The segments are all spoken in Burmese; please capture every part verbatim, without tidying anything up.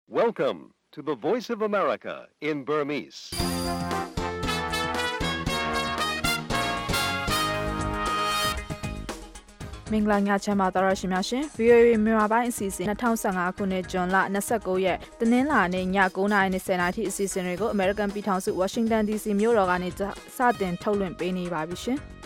Welcome to the Voice of America in Burmese. ။မင်္ဂလာညချမ်းပါတော်ရရှိများရှင် V O A မြန်မာပိုင်းအစီအစဉ်၂၀၁၅ခုနှစ်ဇွန်လ၂၉ရက်တနင်္လာနေ့ည၉နာရီ၂၀နာရီအစီအစဉ်တွေကို American ပြည်ထောင်စု Washington D C မြို့တော်ကနေစတင်ထုတ်လွှင့်ပေးနေပါပြီရှင်။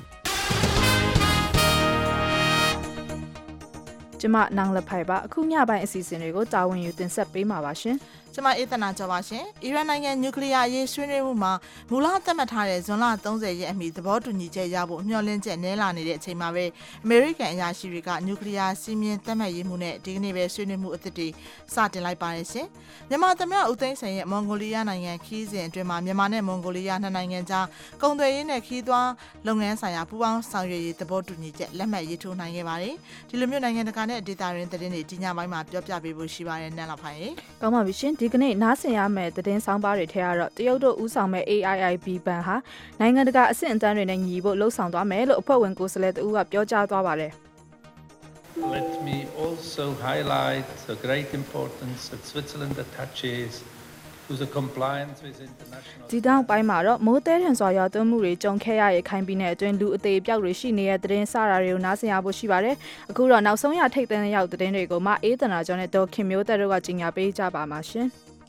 ကျမနောင်လဖိုင်ပါအခုညပိုင်းအစီအစဉ်တွေကိုတာဝန်ယူတင်ဆက်ပေးမှာပါရှင်။ကျမအေးသနာကြောပါရှင်အီရန်နိုင်ငံနျူကလ িয়ার အရေးဆွေးနွေးမှုမှာမူလသတ်မှတ်ထားတဲ့ဇွန်လ၃၀ရက်အမီသဘောတူညီချက်ရဖို့မျှော်လင့်ချက်နည်းလာနေတဲ့အချိန်မှာပဲအမေရိကန်အရာရှိတွေကနျူကလ িয়ার စီးမြင်သတ်မှတ်ရေးမှုနဲ့ဒီကနေ့ပဲဆွေးနွေးမှုအသစ်တွေစတင်လိုက်ပါတယ်ရှင်မြန်မာသမ္မတဦးသိန်းစိန်ရဲ့မွန်ဂိုလီးယားနိုင်ငံခီးစဉ်အတွင်းမှာမြန်မာနဲ့မွန်ဂိုလီးယားနှစ်နိုင်ငံကြားကုန်သွယ်ရေးနဲ့ခီးသွားလုပ်ငန်းဆိုင်ရာပူးပေါင်းဆောင်ရွက်ရေးသဘောတူညီချက်လက်မှတ်ရေးထိုးနိုင်ခဲ့ပါတယ်ဒီလိုမျိုးနိုင်ငံတကာနဲ့ဒေသတွင်းသတင်းတွေဒီညပိုင်းမှာပြောပြပေးဖို့ရှိပါတယ်နန်းလာဖိုင်ရေကောင်းပါပြီရှင်ဒီကနေ့နားဆင်ရမယ့်သတင်းဆောင်ပါတွေထဲကတော့တရုတ်တို့ဦးဆောင်မဲ့ A I I B ဘဏ်ဟာနိုင်ငံတကာအဆင့်အတန်းတွေနဲ့ညီဖို့လှုံ့ဆော်သွားမယ်လို့အဖွဲ့ဝင်ကိုယ်စားလှယ်တဦးကပြောကြားသွားပါတယ် Let me also highlight the great importance that Switzerland attaches to the compliance with international ဒီတောင်ပိုင်းမှာတော့မိုးတဲထန်စွာရောက်သွင်းမှုတွေကြုံခဲ့ရရခိုင်ပြည်နယ်အတွင်းလူအသေးအပျောက်တွေရှိနေတဲ့သတင်းစတာတွေကိုနားဆင်ရဖို့ရှိပါတယ်အခုတော့နောက်ဆုံးရထိပ်တန်းရောက်သတင်းတွေကိုမှအေးသနာကျော်နဲ့ဒေါ်ခင်မျိုးသက်တို့ကကြီးညာပေးကြပါမှာရှင်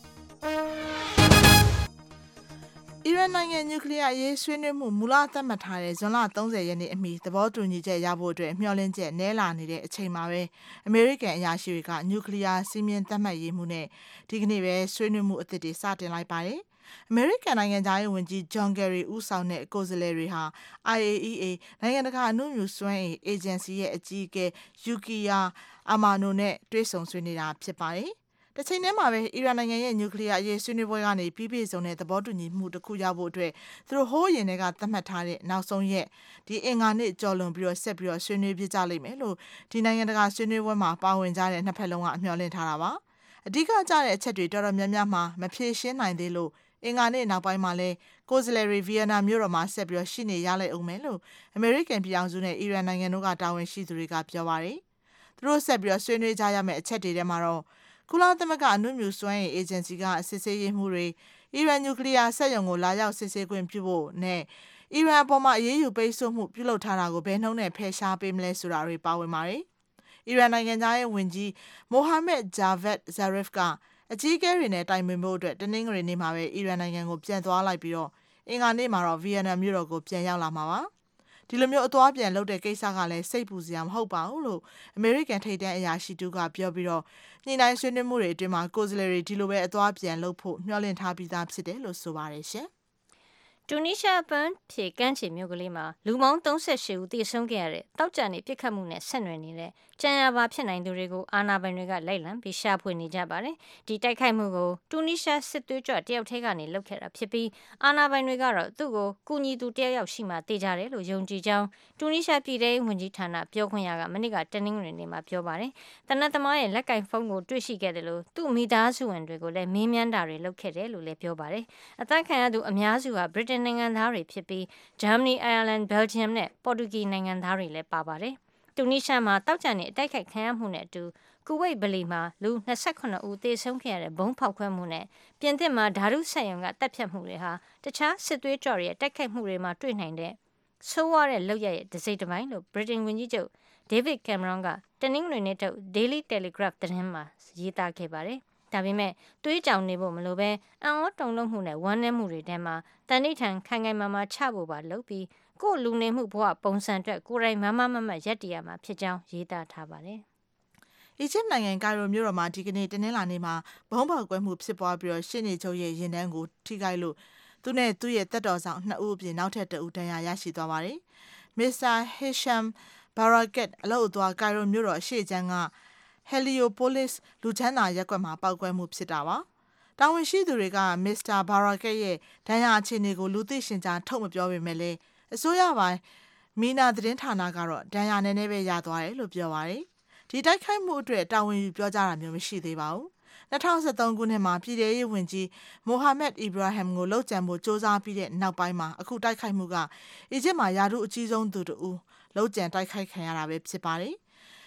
အီရန်နိုင်ငံနျူကလ িয়ার အရေးဆွေးနွေးမှုမူလသတ်မှတ်ထားတဲ့ဇွန်လ၃၀ရက်နေ့အမီသဘောတူညီချက်ရဖို့အတွက်မျှော်လင့်ချက်နည်းလာနေတဲ့အချိန်မှာပဲအမေရိကန်အရာရှိတွေကနျူကလ িয়ার စီးမြင်သတ်မှတ်ရေးမှုနဲ့ဒီကနေ့ပဲဆွေးနွေးမှုအသစ်တွေစတင်လိုက်ပါတယ်အမေရိကန်နိုင်ငံသားရေးဝန်ကြီးဂျွန်ဂယ်ရီဦးဆောင်တဲ့ကိုယ်စားလှယ်တွေဟာ I A E A နိုင်ငံတကာအနုမြူစွမ်းအင်အေဂျင်စီရဲ့အကြီးအကဲယူကီယာအာမာနိုနဲ့တွေ့ဆုံဆွေးနွေးတာဖြစ်ပါတယ်တချိန်တည်းမှာပဲအီရန်နိုင်ငံရဲ့နျူကလ িয়ার အရေးဆွေးနွေးပွဲကနေပြီးပြည့်စုံတဲ့သဘောတူညီမှုတစ်ခုရဖို့အတွက်သူတို့ဟိုးရင်တွေကသတ်မှတ်ထားတဲ့နောက်ဆုံးရက်ဒီအင်္ဂါနေ့ကြော်လွန်ပြီးတော့ဆက်ပြီးတော့ဆွေးနွေးပြကြလိမ့်မယ်လို့ဒီနိုင်ငံတကာဆွေးနွေးပွဲမှာပါဝင်ကြတဲ့နှစ်ဖက်လုံးကအမျှော်လင့်ထားတာပါအဓိကကျတဲ့အချက်တွေတော်တော်များများမှာမဖြေရှင်းနိုင်သေးလို့အင်္ဂါနေ့နောက်ပိုင်းမှာလဲကိုယ်စားလှယ်တွေဗီယက်နမ်မြို့တော်မှာဆက်ပြီးတော့ရှိနေရလိုက်အောင်မယ်လို့အမေရိကန်ပြည်အောင်စုနဲ့အီရန်နိုင်ငံတို့ကတာဝန်ရှိသူတွေကပြောပါတယ်သူတို့ဆက်ပြီးတော့ဆွေးနွေးကြရမယ့်အချက်တွေထဲမှာတော့ကုလသမဂ္ဂအနုမြူစွမ်းအင်အေဂျင်စီကစစ်ဆေးရေးမှုတွေအီရန်နျူကလ িয়ার စက်ရုံကိုလာရောက်စစ်ဆေးခွင့်ပြုဖို့နဲ့အီရန်အပေါ်မှာအရေးယူပိတ်ဆို့မှုပြုလုပ်ထားတာကိုဘယ်နှုန်းနဲ့ဖယ်ရှားပေးမလဲဆိုတာတွေပါဝင်ပါတယ်။အီရန်နိုင်ငံသားရဲ့ဝန်ကြီးမိုဟာမက်ဂျာဗက်ဇာရစ်ကအကြီးအကဲတွေနဲ့တိုင်ပင်ဖို့အတွက်တနင်္ဂနွေနေ့မှာပဲအီရန်နိုင်ငံကိုပြန်သွားလိုက်ပြီးတော့အင်္ဂါနေ့မှာတော့ဗီယက်နမ်မြို့တော်ကိုပြန်ရောက်လာမှာပါ။ဒီလိုမျိုးအသွားပြန်လုပ်တဲ့ကိစ္စကလည်းစိတ်ပူစရာမဟုတ်ပါဘူးလို့အမေရိကန်ထိပ်တန်းအရာရှိတူကပြောပြီးတော့ညှိနှိုင်းဆွေးနွေးမှုတွေအတွင်းမှာကိုယ်စားလှယ်တွေဒီလိုပဲအသွားပြန်လုပ်ဖို့မျှော်လင့်ထားပြီးသားဖြစ်တယ်လို့ဆိုပါတယ်ရှင်တူနီးရှားပန်းဖြေကမ်းခြေမြို့ကလေးမှာလူပေါင်း၃၈ဦးသေဆုံးခဲ့ရတဲ့တောက်ကြနေပြစ်ခတ်မှုနဲ့ဆက်နွယ်နေတဲ့ကြံရပါဖြစ်နိုင်သူတွေကိုအာဏာပိုင်တွေကလိုက်လံပြီးရှာဖွေနေကြပါတယ်။ဒီတိုက်ခိုက်မှုကိုတူနီးရှားစစ်သွေးကြွတယောက်ထဲကနေလုပ်ခဲ့တာဖြစ်ပြီးအာဏာပိုင်တွေကတော့သူ့ကိုကူညီသူတယောက်ယောက်ရှိမှတေးကြတယ်လို့ယုံကြည်ကြောင်းတူနီးရှားပြည်ထောင်ဝန်ကြီးဌာနပြောခွင့်ရကမနေ့ကတနင်္ဂနွေနေ့မှာပြောပါတယ်။တနတ်သမားရဲ့လက်ကင်ဖုန်းကိုတွေ့ရှိခဲ့တယ်လို့သူ့မိသားစုဝင်တွေကိုလည်းမေးမြန်းတာတွေလုပ်ခဲ့တယ်လို့လည်းပြောပါတယ်။အသက်ခံရသူအများစုဟာဗြိတိန်နိုင်ငံသားတွေဖြစ်ပြီးဂျာမနီ၊အိုင်ယာလန်၊ဘယ်လ်ဂျီယမ်နဲ့ပေါ်တူဂီနိုင်ငံသားတွေလည်းပါပါတယ်။တူနီးရှားမှာတောက်ကြနေအတိုက်ခိုက်ခံရမှုနဲ့အတူကူဝိတ်ဗလီမှာလူ၂၈ဦးသေဆုံးခဲ့ရတဲ့ဘုံဖောက်ခွဲမှုနဲ့ပြင်သစ်မှာဓာတုဆက်ယုံကတပ်ဖြတ်မှုတွေဟာတခြားစစ်သွေးကြွတွေရဲ့တိုက်ခိုက်မှုတွေမှာတွေ့နိုင်တဲ့ဆိုးဝါးတဲ့လုပ်ရရဲ့တစ်စိတ်တစ်ပိုင်းလို့ဗြိတိန်ဝန်ကြီးချုပ်ဒေးဗစ်ကင်မရွန်ကတနင်္ဂနွေနေ့ထုတ် Daily Telegraph သတင်းမှာရေးသားခဲ့ပါတယ်။ဒါပေမဲ့သွေးကြောင်နေဖို့မလိုပဲအံ့ဩတုန်လှုပ်မှုနဲ့ဝမ်းနည်းမှုတွေထဲမှာတန်ဋိဌာန်ခိုင်ခိုင်မာမာချဖို့ပါလုပ်ပြီးကိုယ်လူနေမှုဘဝပုံစံအတွက်ကိုယ်တိုင်မမမမရက်တည်ရမှာဖြစ်ကြောင်းရေးသားထားပါတယ်။အီဂျစ်နိုင်ငံကိုင်ရိုမြို့တော်မှာဒီကနေ့တနင်္လာနေ့မှာဘုံပေါက်ကွဲမှုဖြစ်ပွားပြီးတော့ရှစ်နေချုပ်ရဲ့ရင်တန်းကိုထိခိုက်လို့သူနဲ့သူ့ရဲ့တပ်တော်ဆောင်နှစ်ဦးအပြင်နောက်ထပ်တဦးဒဏ်ရာရရှိသွားပါတယ်။မစ္စတာဟီရှမ်ဘာရာကက်အလို့အသွားကိုင်ရိုမြို့တော်အရှေ့ချမ်းကဟယ်လီယိုပိုလစ်လူချမ်းသာရပ်ကွက်မှာပောက်ကွဲမှုဖြစ်တာပါ။တာဝန်ရှိသူတွေကမစ္စတာဘာရာကက်ရဲ့ဒဏ်ရာအခြေအနေကိုလူသိရှင်ကြားထုတ်မပြောပေမဲ့လည်းအစိုးရပိုင်းမီနာသတင်းဌာနကတော့ဒဏ်ရာနည်းနည်းပဲရသွားတယ်လို့ပြောပါတယ်။ဒီတိုက်ခိုက်မှုအတွက်တာဝန်ယူပြောကြတာမျိုးမရှိသေးပါဘူး။၂၀၁၃ခုနှစ်မှာပြည်ထရေးဝန်ကြီးမိုဟာမက်အီဘရာဟမ်ကိုလှုပ်ကြံဖို့စ조사ပြီးတဲ့နောက်ပိုင်းမှာအခုတိုက်ခိုက်မှုကအီဂျစ်မှာယာတုအကြီးဆုံးသူတူလှုပ်ကြံတိုက်ခိုက်ခံရတာပဲဖြစ်ပါတယ်။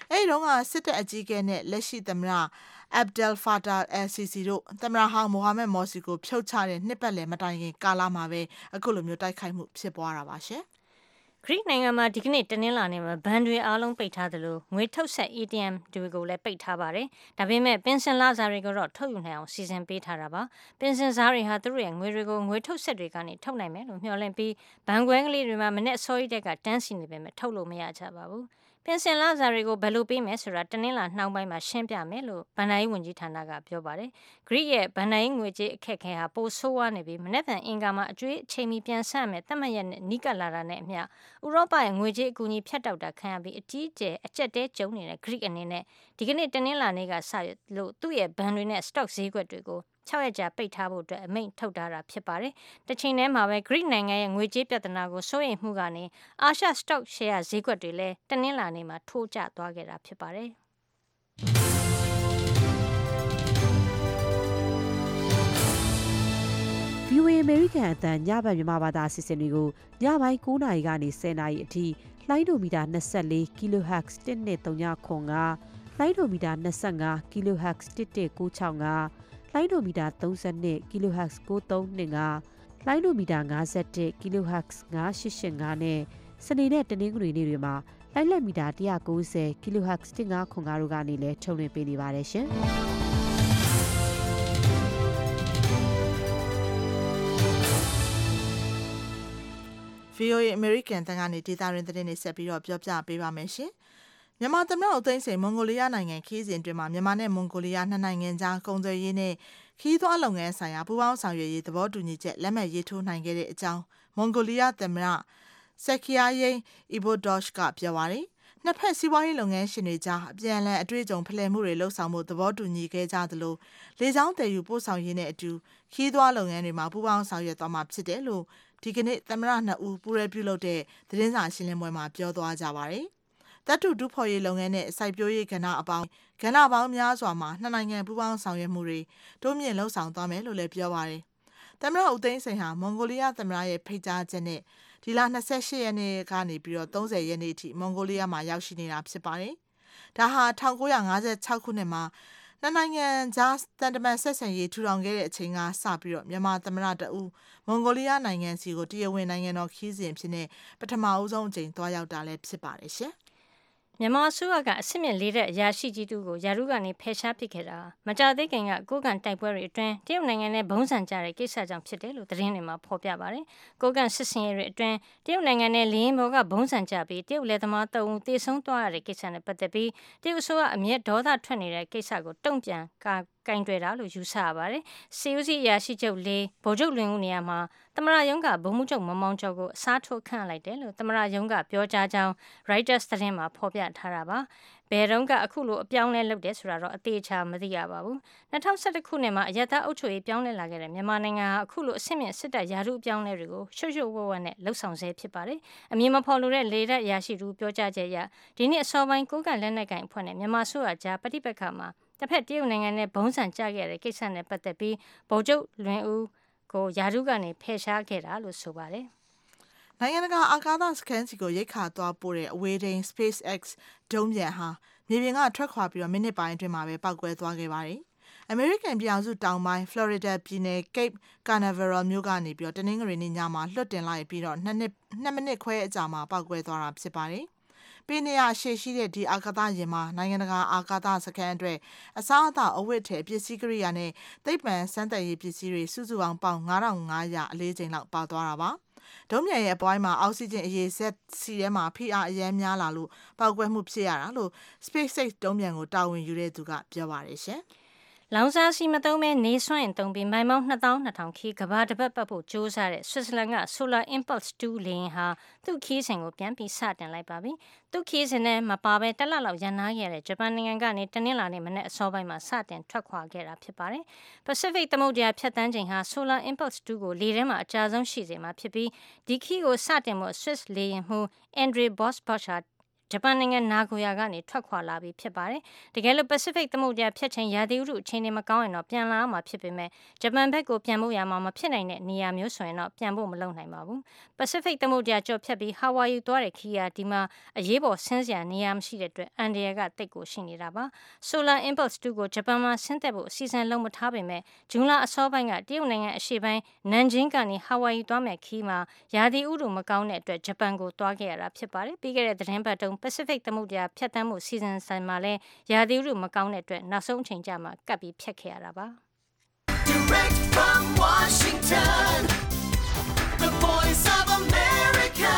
အဲ့ဒီတော့ကစစ်တပ်အကြီးအကဲနဲ့လက်ရှိသမ္မတ Abdel Fattah al-Sisi တို့သမ္မတဟောင်းမိုဟာမက်မော်စီကိုဖြုတ်ချတဲ့နှစ်ပတ်လည်မတိုင်ခင်ကာလမှာပဲအခုလိုမျိုးတိုက်ခိုက်မှုဖြစ်ပွားတာပါရှင်ဂရိနိုင်ငံမှာဒီကနေ့တနင်္လာနေ့မှာဘဏ်တွေအားလုံးပိတ်ထားသလိုငွေထုတ်ဆက် A T M တွေကိုလည်းပိတ်ထားပါတယ်။ဒါပေမဲ့ပင်စင်လစာတွေကိုတော့ထုတ်ယူနိုင်အောင်စီစဉ်ပေးထားတာပါ။ပင်စင်စားတွေဟာသူတို့ရဲ့ငွေတွေကိုငွေထုတ်ဆက်တွေကနေထုတ်နိုင်မယ်လို့မျှော်လင့်ပြီးဘဏ်ခွဲကလေးတွေမှာမနေ့အစောကြီးတက်ကတန်းစီနေပေမဲ့ထုတ်လို့မရကြပါဘူး။ပင်စင်လစာတွေကိုဘယ်လိုပေးမယ်ဆိုတာတနင်္လာနှောင်းပိုင်းမှာရှင်းပြမယ်လို့ဗန်နာရေးဝန်ကြီးဌာနကပြောပါတယ်။ဂရိရဲ့ဗန်နာရေးငွေကြေးအခက်အခဲဟာပိုဆိုးဝါးနေပြီးမနေ့ကအင်္ဂါမှာအကျွေးအချိန်မီပြန်ဆမယ်တတ်မှတ်ရက်နဲ့နီးကပ်လာတာနဲ့အမျှဥရောပရဲ့ငွေကြေးအကူအညီဖြတ်တောက်တာခံရပြီးအကြီးအကျယ်အကျက်တဲကျုံနေတဲ့ဂရိအနေနဲ့ဒီကနေ့တနင်္လာနေ့ကစလို့သူ့ရဲ့ဘဏ်တွေနဲ့ stock ဈေးကွက်တွေကို၆ရက်ကြာပိတ်ထားဖို့အတွက်အမိန့်ထုတ်ထားတာဖြစ်ပါတယ်။တချိန်တည်းမှာပဲဂရိနိုင်ငံရဲ့ငွေကြေးပြဿနာကိုစိုးရိမ်မှုကနေအာရှ stock share ဈေးကွက်တွေလည်းတနင်္လာနေ့မှာထိုးကျသွားခဲ့တာဖြစ်ပါတယ်။ဗီအိုအေ American အသံညဘက်မြန်မာဘာသာအစီအစဉ်တွေကိုညပိုင်း၉နာရီကနေ၁၀နာရီအထိလိုင်းဒိုမီတာ24 kilohertz တစ်နှစ်သုံးညခွန်ကလိုင်းဒိုမီတာ25 kilohertz တစ်တစ်ကို၆ငါလိုင်းဒိုမီတာ32 kilohertz ကိုသုံးနှစ်ငါလိုင်းဒိုမီတာ51 kilohertz ငါရှစ်ရှစ်ငါနဲ့စနေနဲ့တနင်္ဂနွေနေ့တွေမှာလိုင်းလက်မီတာ၁၉၀ kilohertz တစ်ငါခွန်ကားတို့ကနေလည်းထုတ်လွှင့်ပေးနေပါတယ်ရှင်။ဗီအိုအေ American တန်ကနေဒေတာရင်းသတင်းတွေဆက်ပြီးတော့ပြောပြပေးပါမယ်ရှင်။မြန်မာသမ္မတဦးသိန်းစိန်မွန်ဂိုလီးယားနိုင်ငံခီးစဉ်အတွင်းမှာမြန်မာနဲ့မွန်ဂိုလီးယားနှစ်နိုင်ငံကြားကုန်သွယ်ရေးနဲ့ခီးသွားလုပ်ငန်းဆိုင်ရာပူးပေါင်းဆောင်ရွက်ရေးသဘောတူညီချက်လက်မှတ်ရေးထိုးနိုင်ခဲ့တဲ့အကြောင်းမွန်ဂိုလီးယားသမ္မတဆက်ခီယာယိန်အီဘိုဒေါ့ရှ်ကပြောပါရယ်။နှစ်ဖက်စီးပွားရေးလုပ်ငန်းရှင်တွေကြားအပြန်အလှန်အတွေ့အကြုံဖလှယ်မှုတွေလှုပ်ဆောင်မှုသဘောတူညီခဲ့ကြသလိုလေကြောင်းတည်ယူပို့ဆောင်ရေးနဲ့အတူခီးသွားလုပ်ငန်းတွေမှာပူးပေါင်းဆောင်ရွက်သွားမှာဖြစ်တယ်လို့ဒီကနေ့သမ္မတနှစ်ဦးပူးရဲပြုလုပ်တဲ့သတင်းစာရှင်းလင်းပွဲမှာပြောသွားကြပါတယ်။တပ်တူတူဖော်ရေးလုပ်ငန်းနဲ့စိုက်ပျိုးရေးကဏ္ဍအပေါင်းကဏ္ဍပေါင်းများစွာမှာနှစ်နိုင်ငံပူးပေါင်းဆောင်ရွက်မှုတွေတိုးမြင့်လှုပ်ဆောင်သွားမယ်လို့လည်းပြောပါတယ်။သမ္မတဦးသိန်းစိန်ဟာမွန်ဂိုလီးယားသမ္မတရဲ့ဖိတ်ကြားချက်နဲ့ဒီလ၂၈ရက်နေ့ကနေပြီးတော့၃၀ရက်နေ့အထိမွန်ဂိုလီးယားမှာရောက်ရှိနေတာဖြစ်ပါတယ်။ဒါဟာ၁၉၅၆ခုနှစ်မှာနှစ်နိုင်ငံကြားတန်တမန်ဆက်ဆံရေးထူထောင်ခဲ့တဲ့အချိန်ကစပြီးတော့မြန်မာသမ္မတတဦးမွန်ဂိုလီးယားနိုင်ငံစီကိုတရားဝင်နိုင်ငံတော်ခီးစဉ်ဖြစ်နေပထမအဦးဆုံးအကြိမ်သွားရောက်တာလည်းဖြစ်ပါတယ်ရှင်။မြန်မာအစိုးရကအစစ်မြစ်လေးတဲ့အရာရှိကြီးတူကိုယာရုကနေဖယ်ရှားပစ်ခဲ့တာမကြသေးခင်ကကိုကန်တိုက်ပွဲတွေအတွင်းတရုတ်နိုင်ငံနဲ့ဘုံစံကြတဲ့ကိစ္စကြောင့်ဖြစ်တယ်လို့သတင်းတွေမှာဖော်ပြပါတယ်။ကိုကန်စစ်စင်ရေးတွေအတွင်းတရုတ်နိုင်ငံနဲ့လင်းဘော်ကဘုံစံကြပြီးတရုတ်လက်သမားတအုံတေဆုံးသွားရတဲ့ကိစ္စနဲ့ပတ်သက်ပြီးတရုတ်အစိုးရအမျက်ဒေါသထွက်နေတဲ့ကိစ္စကိုတုံ့ပြန်ကာကင်တွယ်တာလို့ယူဆရပါတယ်။စီယူစီအရာရှိချုပ်လေးဗိုလ်ချုပ်လွင်ဦးနေရာမှာသမရယုံကဗိုလ်မှူးချုပ်မမောင်ကျော်ကိုအစားထိုးခန့်လိုက်တယ်လို့သမရယုံကပြောကြားကြောင်း Reuters သတင်းမှာဖော်ပြထားတာပါ။ဘယ်တော့ကအခုလိုအပြောင်းလဲလုပ်တယ်ဆိုတာတော့အသေးချာမသိရပါဘူး။၂၀၁၁ခုနှစ်မှာအယက်သားအုပ်ချုပ်ရေးပြောင်းလဲလာခဲ့တဲ့မြန်မာနိုင်ငံဟာအခုလိုအဆင့်မြင့်စစ်တပ်ယာရုအပြောင်းလဲတွေကိုရှုပ်ရှုပ်ဝဝနဲ့လှုပ်ဆောင်ဆဲဖြစ်ပါတယ်။အမည်မဖော်လိုတဲ့လေတပ်ရရှိသူပြောကြားချက်အရဒီနေ့အစောပိုင်းကိုကလက်နက်ကင်အဖွဲ့နဲ့မြန်မာဆိုရကြားပဋိပက္ခမှာတစ်ဖက်တရုတ်နိုင်ငံနဲ့ဘုံစံကြခဲ့တဲ့ကိစ္စနဲ့ပတ်သက်ပြီးဗိုလ်ချုပ်လွင်ဦးကိုယာရုကနေဖယ်ရှားခဲ့တာလို့ဆိုပါတယ်။နိုင်ငံတကာအာကာသစခန်းစီကိုရိတ်ခါသွားပို့တဲ့အဝေးထိန်း SpaceX ဒုံးပျံဟာမြေပြင်ကထွက်ခွာပြီးတော့မိနစ်ပိုင်းအတွင်းမှာပဲပောက်ကွဲသွားခဲ့ပါတယ်။ American ပြည်အောင်စုတောင်ပိုင်း Florida ပြည်နယ် Cape Canaveral မြို့ကနေပြီးတော့တနင်္ဂနွေနေ့ညမှာလွှတ်တင်လိုက်ပြီးတော့2နှစ်2မိနစ်ခွဲအကြာမှာပောက်ကွဲသွားတာဖြစ်ပါတယ်။ပေနေရရှေ့ရှိတဲ့ဒီအာကာသယာဉ်မှာနိုင်ငံတကာအာကာသစခန်းအတွက်အစားအသောက်အဝတ်ထည်ပစ္စည်းကိရိယာနဲ့သိပ္ပံစမ်းသပ်ရေးပစ္စည်းတွေစုစုပေါင်းပေါင်း၅၅၀၀အလေးချိန်လောက်ပါသွားတာပါ။ဒုံးပျံရဲ့အပွိုင်းမှာအောက်ဆီဂျင်အရေစက်စီထဲမှာဖိအားအရမ်းများလာလို့ပောက်ကွဲမှုဖြစ်ရတာလို့ SpaceX ဒုံးပျံကိုတာဝန်ယူတဲ့သူကပြောပါတယ်ရှင်။လောင်စာဆီမသုံးပဲနေစွမ်းရင်သုံးပြီးမိုင်ပေါင်းနှစ်သောင်းနှစ်ထောင်ခီးကဘာတပတ်ပတ်ဖို့ကြိုးစားတဲ့ဆွစ်ဇာလန်က Solar Impulse တူလေယာဉ်ဟာသူ့ခီးစဉ်ကိုပြန်ပြီးစတင်လိုက်ပါပြီ။သူ့ခီးစဉ်နဲ့မပါဘဲတက်လက်လောက်ရန်နာခဲ့တဲ့ဂျပန်နိုင်ငံကနေတနင်္လာနေ့မနေ့အစောပိုင်းမှာစတင်ထွက်ခွာခဲ့တာဖြစ်ပါတယ်။ Pacific သမုဒ္ဒရာဖြတ်တန်းချိန်ဟာ Solar Impulse တူကိုလေထဲမှာအကြာဆုံးရှိစေမှာဖြစ်ပြီးဒီခီးကိုစတင်ဖို့ Swiss လေယာဉ်မှူး Andre Bosbach ဟာဂျပန်နိုင်ငံနာဂိုယာကနေထွက်ခွာလာပြီးဖြစ်ပါတယ်။တကယ်လို့ Pacific သမုဒ္ဒရာဖြတ်ချိန်ရာသီဥတုအခြေအနေမကောင်းရင်တော့ပြန်လာမှာဖြစ်ပေမဲ့ဂျပန်ဘက်ကိုပြန်ဖို့ရမှာမဖြစ်နိုင်တဲ့နေရာမျိုးဆိုရင်တော့ပြန်ဖို့မလုပ်နိုင်ပါဘူး။ Pacific သမုဒ္ဒရာကျော်ဖြတ်ပြီး Hawaii သွားတဲ့ခီးယာဒီမှာအရေးပေါ်ဆင်းစရာနေရာမရှိတဲ့အတွက်အန်ဒီယာကတိတ်ကိုရှိနေတာပါ။ Solar Impulse တူကိုဂျပန်မှာဆင်းသက်ဖို့အစီအစဉ်လုံးမထားပေမဲ့ဂျွန်လအစောပိုင်းကတရုတ်နိုင်ငံအရှေ့ပိုင်းနန်ဂျင်းကနေ Hawaii သွားမဲ့ခီးမှာရာသီဥတုမကောင်းတဲ့အတွက်ဂျပန်ကိုသွားခဲ့ရတာဖြစ်ပါတယ်။ပြီးခဲ့တဲ့သတင်းပတ်တုန်း Pacific သမုဒ္ဒရာဖြတ်တန်းမှုစီစဉ်ဆိုင်မှာလဲရာသီဥတုမကောင်းတဲ့အတွက်နောက်ဆုံးအချိန်ကျမှကပ်ပြီးဖြတ်ခဲ့ရတာပါ။ Direct from Washington, the voice of America,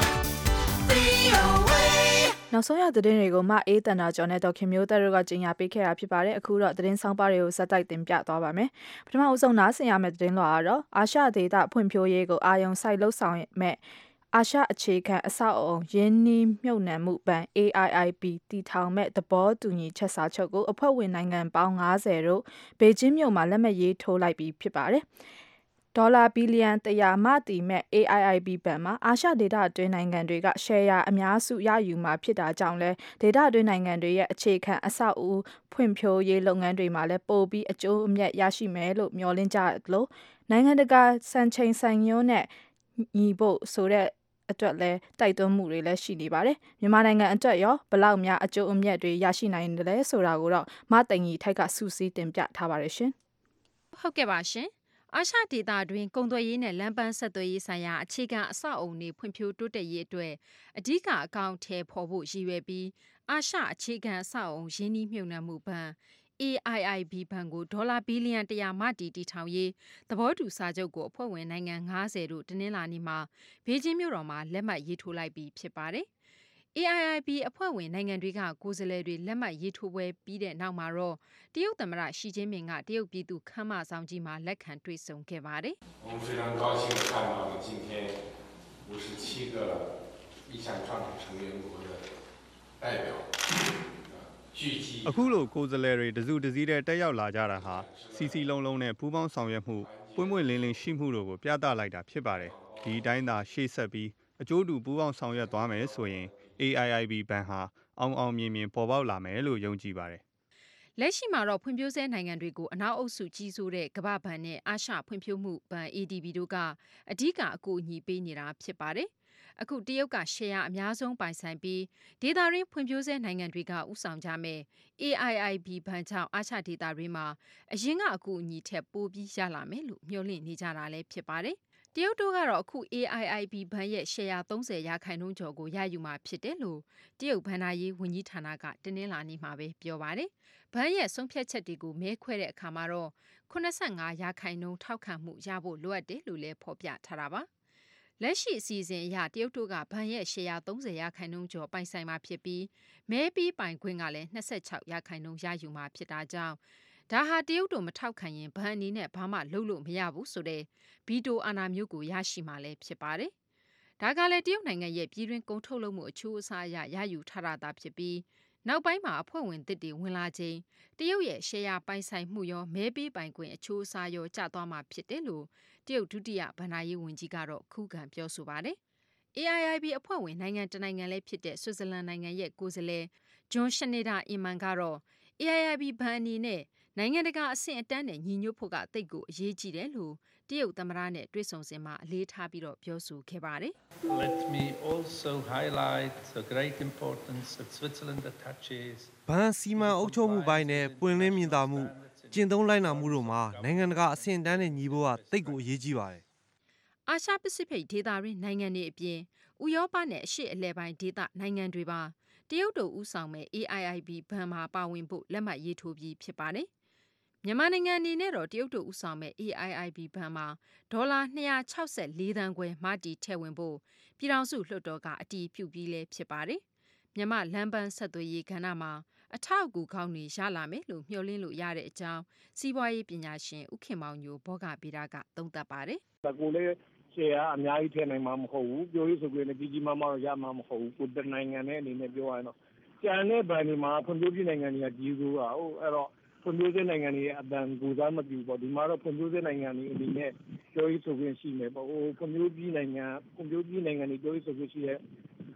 V O A နောက်ဆုံးရသတင်းတွေကိုမှအေးတန်တာကျော်နဲ့ဒေါခင်မျိုးသက်တို့ကကြီးညာပေးခဲ့တာဖြစ်ပါတယ်အခုတော့သတင်းဆောင်ပါတွေကိုစက်တိုက်တင်ပြသွားပါမယ်ပထမအဆုံးနားဆင်ရမယ့်သတင်းလွှာကတော့အာရှဒေသဖွံ့ဖြိုးရေးကိုအာရုံစိုက်လှုပ်ဆောင်မဲ့အာရှအခြေခံအဆောက်အအုံရင်းနှီးမြှုပ်နှံမှုဘဏ် A I I B တည်ထောင်မဲ့သဘောတူညီချက်စာချုပ်ကိုအဖွဲ့ဝင်နိုင်ငံပေါင်း၅၀တို့ဘေကျင်းမြို့မှာလက်မှတ်ရေးထိုးလိုက်ပြီးဖြစ်ပါတယ်ဒေါ်လာဘီလီယံတစ်ရာမှတည်မဲ့ A I I B ဘဏ်မှာအာရှဒေသအတွင်းနိုင်ငံတွေကရှယ်ယာအများစုရယူမှာဖြစ်တာကြောင့်လဲဒေသအတွင်းနိုင်ငံတွေရဲ့အခြေခံအဆောက်အဦဖွံ့ဖြိုးရေးလုပ်ငန်းတွေမှာလဲပိုပြီးအကျိုးအမြတ်ရရှိမယ်လို့မျှော်လင့်ကြလို့နိုင်ငံတကာစံချိန်စံညွှန်းနဲ့ညီဖို့ဆိုတဲ့အတွက်လဲတိုက်တွန်းမှုတွေလည်းရှိနေပါတယ်မြန်မာနိုင်ငံအတွက်ရောဘလောက်များအကျိုးအမြတ်တွေရရှိနိုင်တယ်လဲဆိုတာကိုတော့မသိင်ကြီးထိုက်ကစူးစီးတင်ပြထားပါတယ်ရှင်ဟုတ်ကဲ့ပါရှင်အာရှဒေသတွင်ကုန်သွယ်ရေးနဲ့လမ်းပန်းဆက်သွယ်ရေးဆိုင်ရာအခြေခံအဆောက်အအုံတွေဖွံ့ဖြိုးတိုးတက်ရေးအတွက်အဓိကအကောင့်ထဲပေါ်ဖို့ရည်ရွယ်ပြီးအာရှအခြေခံအဆောက်အအုံရင်းနှီးမြှုပ်နှံမှုဘဏ် A I I B ဘဏ်ကိုဒေါ်လာဘီလီယံတစ်ရာမှတည်တည်ထောင်ရေးသဘောတူစာချုပ်ကိုအဖွဲ့ဝင်နိုင်ငံ၅၀တို့တနင်္လာနေ့မှာဘေကျင်းမြို့တော်မှာလက်မှတ်ရေးထိုးလိုက်ပြီးဖြစ်ပါတယ်။ A I I B အဖွဲ့ဝင်နိုင်ငံတွေကကိုယ်စားလှယ်တွေလက်မှတ်ရေးထိုးပွဲပြီးတဲ့နောက်မှာတော့တရုတ်သမ္မတရှီကျင်းပင်ကတရုတ်ပြည်သူ့ခမ်းမဆောင်ကြီးမှာလက်ခံတွေ့ဆုံခဲ့ပါတယ်။我们非常高兴地看到了今天五十七个意向创始成员国的代表聚集အခုလိုကိုယ်စားလှယ်တွေတစုတစည်းတဲ့တက်ရောက်လာကြတာဟာစီစီလုံးလုံးနဲ့ပူးပေါင်းဆောင်ရွက်မှုပွင့်ပွင့်လင်းလင်းရှိမှုတို့ကိုပြသလိုက်တာဖြစ်ပါတယ်ဒီအတိုင်းသာရှေ့ဆက်ပြီးအကျိုးတူပူးပေါင်းဆောင်ရွက်သွားမယ်ဆိုရင် A I I B ဘဏ်ဟာအောင်အောင်မြင်မြင်ပေါ်ပေါက်လာမယ်လို့ယုံကြည်ပါတယ်လက်ရှိမှာတော့ဖွံ့ဖြိုးဆဲနိုင်ငံတွေကိုအနောက်အုပ်စုကြီးစိုးတဲ့ကမ္ဘာ့ဘဏ်နဲ့အာရှဖွံ့ဖြိုးမှုဘဏ် A D B တို့ကအဓိကအကူအညီပေးနေတာဖြစ်ပါတယ်။အခုတရုတ်ကရှယ်ယာအများဆုံးပိုင်ဆိုင်ပြီးဒေသရင်းဖွံ့ဖြိုးဆဲနိုင်ငံတွေကဥဆောင်ကြမဲ့ A I I B ဘဏ်ကြောင့်အာရှဒေသရင်းမှာအရင်ကအကူအညီထက်ပိုပြီးရလာမယ်လို့မျှော်လင့်နေကြတာလည်းဖြစ်ပါတယ်။တရုတ်တို့ကတော့အခု A I I B ဘဏ်ရဲ့ရှယ်ယာသုံးဆယ်ရာခိုင်နှုန်းကျော်ကိုရယူမှာဖြစ်တယ်လို့တရုတ်ဘဏ္ဍာရေးဝန်ကြီးဌာနကတနင်္လာနေ့မှာပဲပြောပါတယ်။ဘဏ်ရဲ့ဆုံးဖြတ်ချက်တွေကိုမဲခွဲတဲ့အခါမှာတော့ခုနစ်ဆယ့်ငါရာခိုင်နှုန်းထောက်ခံမှုရဖို့လိုအပ်တယ်လို့လည်းဖော်ပြထားတာပါ။လက်ရှိအစီအစဉ်အရတရုတ်တို့ကဘဏ်ရဲ့ရှယ်ယာသုံးဆယ်ရာခိုင်နှုန်းကျော်ပိုင်ဆိုင်မှာဖြစ်ပြီးမဲပြီးပိုင်ခွင့်ကလည်း၂၆ရာခိုင်နှုန်းရယူမှာဖြစ်တာကြောင့်ဒါဟာတရုတ်တို့မထောက်ခံရင်ဘဏ်အနေနဲ့ဘာမှလုပ်လို့မရဘူးဆိုတဲ့ဗီတိုအာဏာမျိုးကိုရရှိမှာလည်းဖြစ်ပါတယ်။ဒါကလည်းတရုတ်နိုင်ငံရဲ့ပြည်တွင်းကုန်ထုတ်လုပ်မှုအချိုးအစားအရရယူထားတာသာဖြစ်ပြီးနောက်ပိုင်းမှာအဖွဲ့ဝင်သစ်တွေဝင်လာချိန်တရုတ်ရဲ့ရှယ်ယာပိုင်ဆိုင်မှုရောမဲပေးပိုင်ခွင့်အချိုးအစားရောကျသွားမှာဖြစ်တယ်လို့တရုတ်ဒုတိယဘဏ္ဍာရေးဝန်ကြီးကတော့ခုခံပြောဆိုပါတယ်။ A I I B အဖွဲ့ဝင်နိုင်ငံတနိုင်ငံလည်းဖြစ်တဲ့ဆွစ်ဇာလန်နိုင်ငံရဲ့ကိုယ်စားလှယ်ဂျွန်ရှနေဒါအင်မန်ကတော့ A I I B ဘဏ်အနေနဲ့နိုင်ငံတကာအဆင့်အတန်းနဲ့ညီညွတ်ဖို့ကတိတ်ကိုအရေးကြီးတယ်လို့တရုတ်သမ္မတနဲ့တွေ့ဆုံစဉ်မှာအလေးထားပြီးတော့ပြောဆိုခဲ့ပါတယ်။ Let me also highlight the great importance that Switzerland attaches ဘဏ်စီမံအုပ်ချုပ်မှုပိုင်းနဲ့ပွင့်လင်းမြင်သာမှုကျင့်သုံးလိုက်နာမှုတို့မှာနိုင်ငံတကာအဆင့်အတန်းနဲ့ညီဖို့ကတိတ်ကိုအရေးကြီးပါတယ်။အာရှပစိဖိတ်ဒေသရင်းနိုင်ငံတွေအပြင်ဥရောပနဲ့အရှေ့အလယ်ပိုင်းဒေသနိုင်ငံတွေပါတရုတ်တို့ဦးဆောင်မဲ့ A I I B ဘဏ်မှာပါဝင်ဖို့လက်မှတ်ရေးထိုးပြီးဖြစ်ပါတယ်။မြန်မာနိုင်ငံအနေနဲ့တော့တရုတ်တို့ဦးဆောင်မဲ့ A I I B ဘဏ်မှာဒေါ်လာ၂၆၄သန်းခွဲမှတည်ထည့်ဝင်ဖို့ပြည်ထောင်စုလွှတ်တော်ကအတည်ပြုပြီးလဲဖြစ်ပါတယ်။မြန်မာလမ်းပန်းဆက်သွယ်ရေးကဏ္ဍမှာအထောက်အကူကောင်းတွေရလာမယ်လို့မျှော်လင့်လို့ရတဲ့အကြောင်းစီးပွားရေးပညာရှင်ဦးခင်မောင်ညိုဘောဂဗေဒကသုံးသပ်ပါတယ်။ဒါကိုလည်းရှယ်ယာအများကြီးထည့်နိုင်မှာမဟုတ်ဘူး။ပြောရေးဆိုခွင့်နဲ့ကြီးကြီးမားမားတော့ရမှာမဟုတ်ဘူး။ကိုယ်တနိုင်ငံနဲ့အနေနဲ့ပြောရရင်တော့ကျန်တဲ့ဘဏ်တွေမှာဖွံ့ဖြိုးပြီးနိုင်ငံတွေကကြီးစိုးတာဟုတ်အဲ့တော့ဖွံ့ဖြိုးတဲ့နိုင်ငံတွေရဲ့အတန်ကိုစားမပြူပေါ့ဒီမှာတော့ဖွံ့ဖြိုးတဲ့နိုင်ငံတွေအနေနဲ့ပြောရေးဆိုခွင့်ရှိမယ်ပေါ့ဟိုဖွံ့ဖြိုးပြီးနိုင်ငံဖွံ့ဖြိုးပြီးနိုင်ငံတွေပြောရေးဆိုခွင့်ရှိတဲ့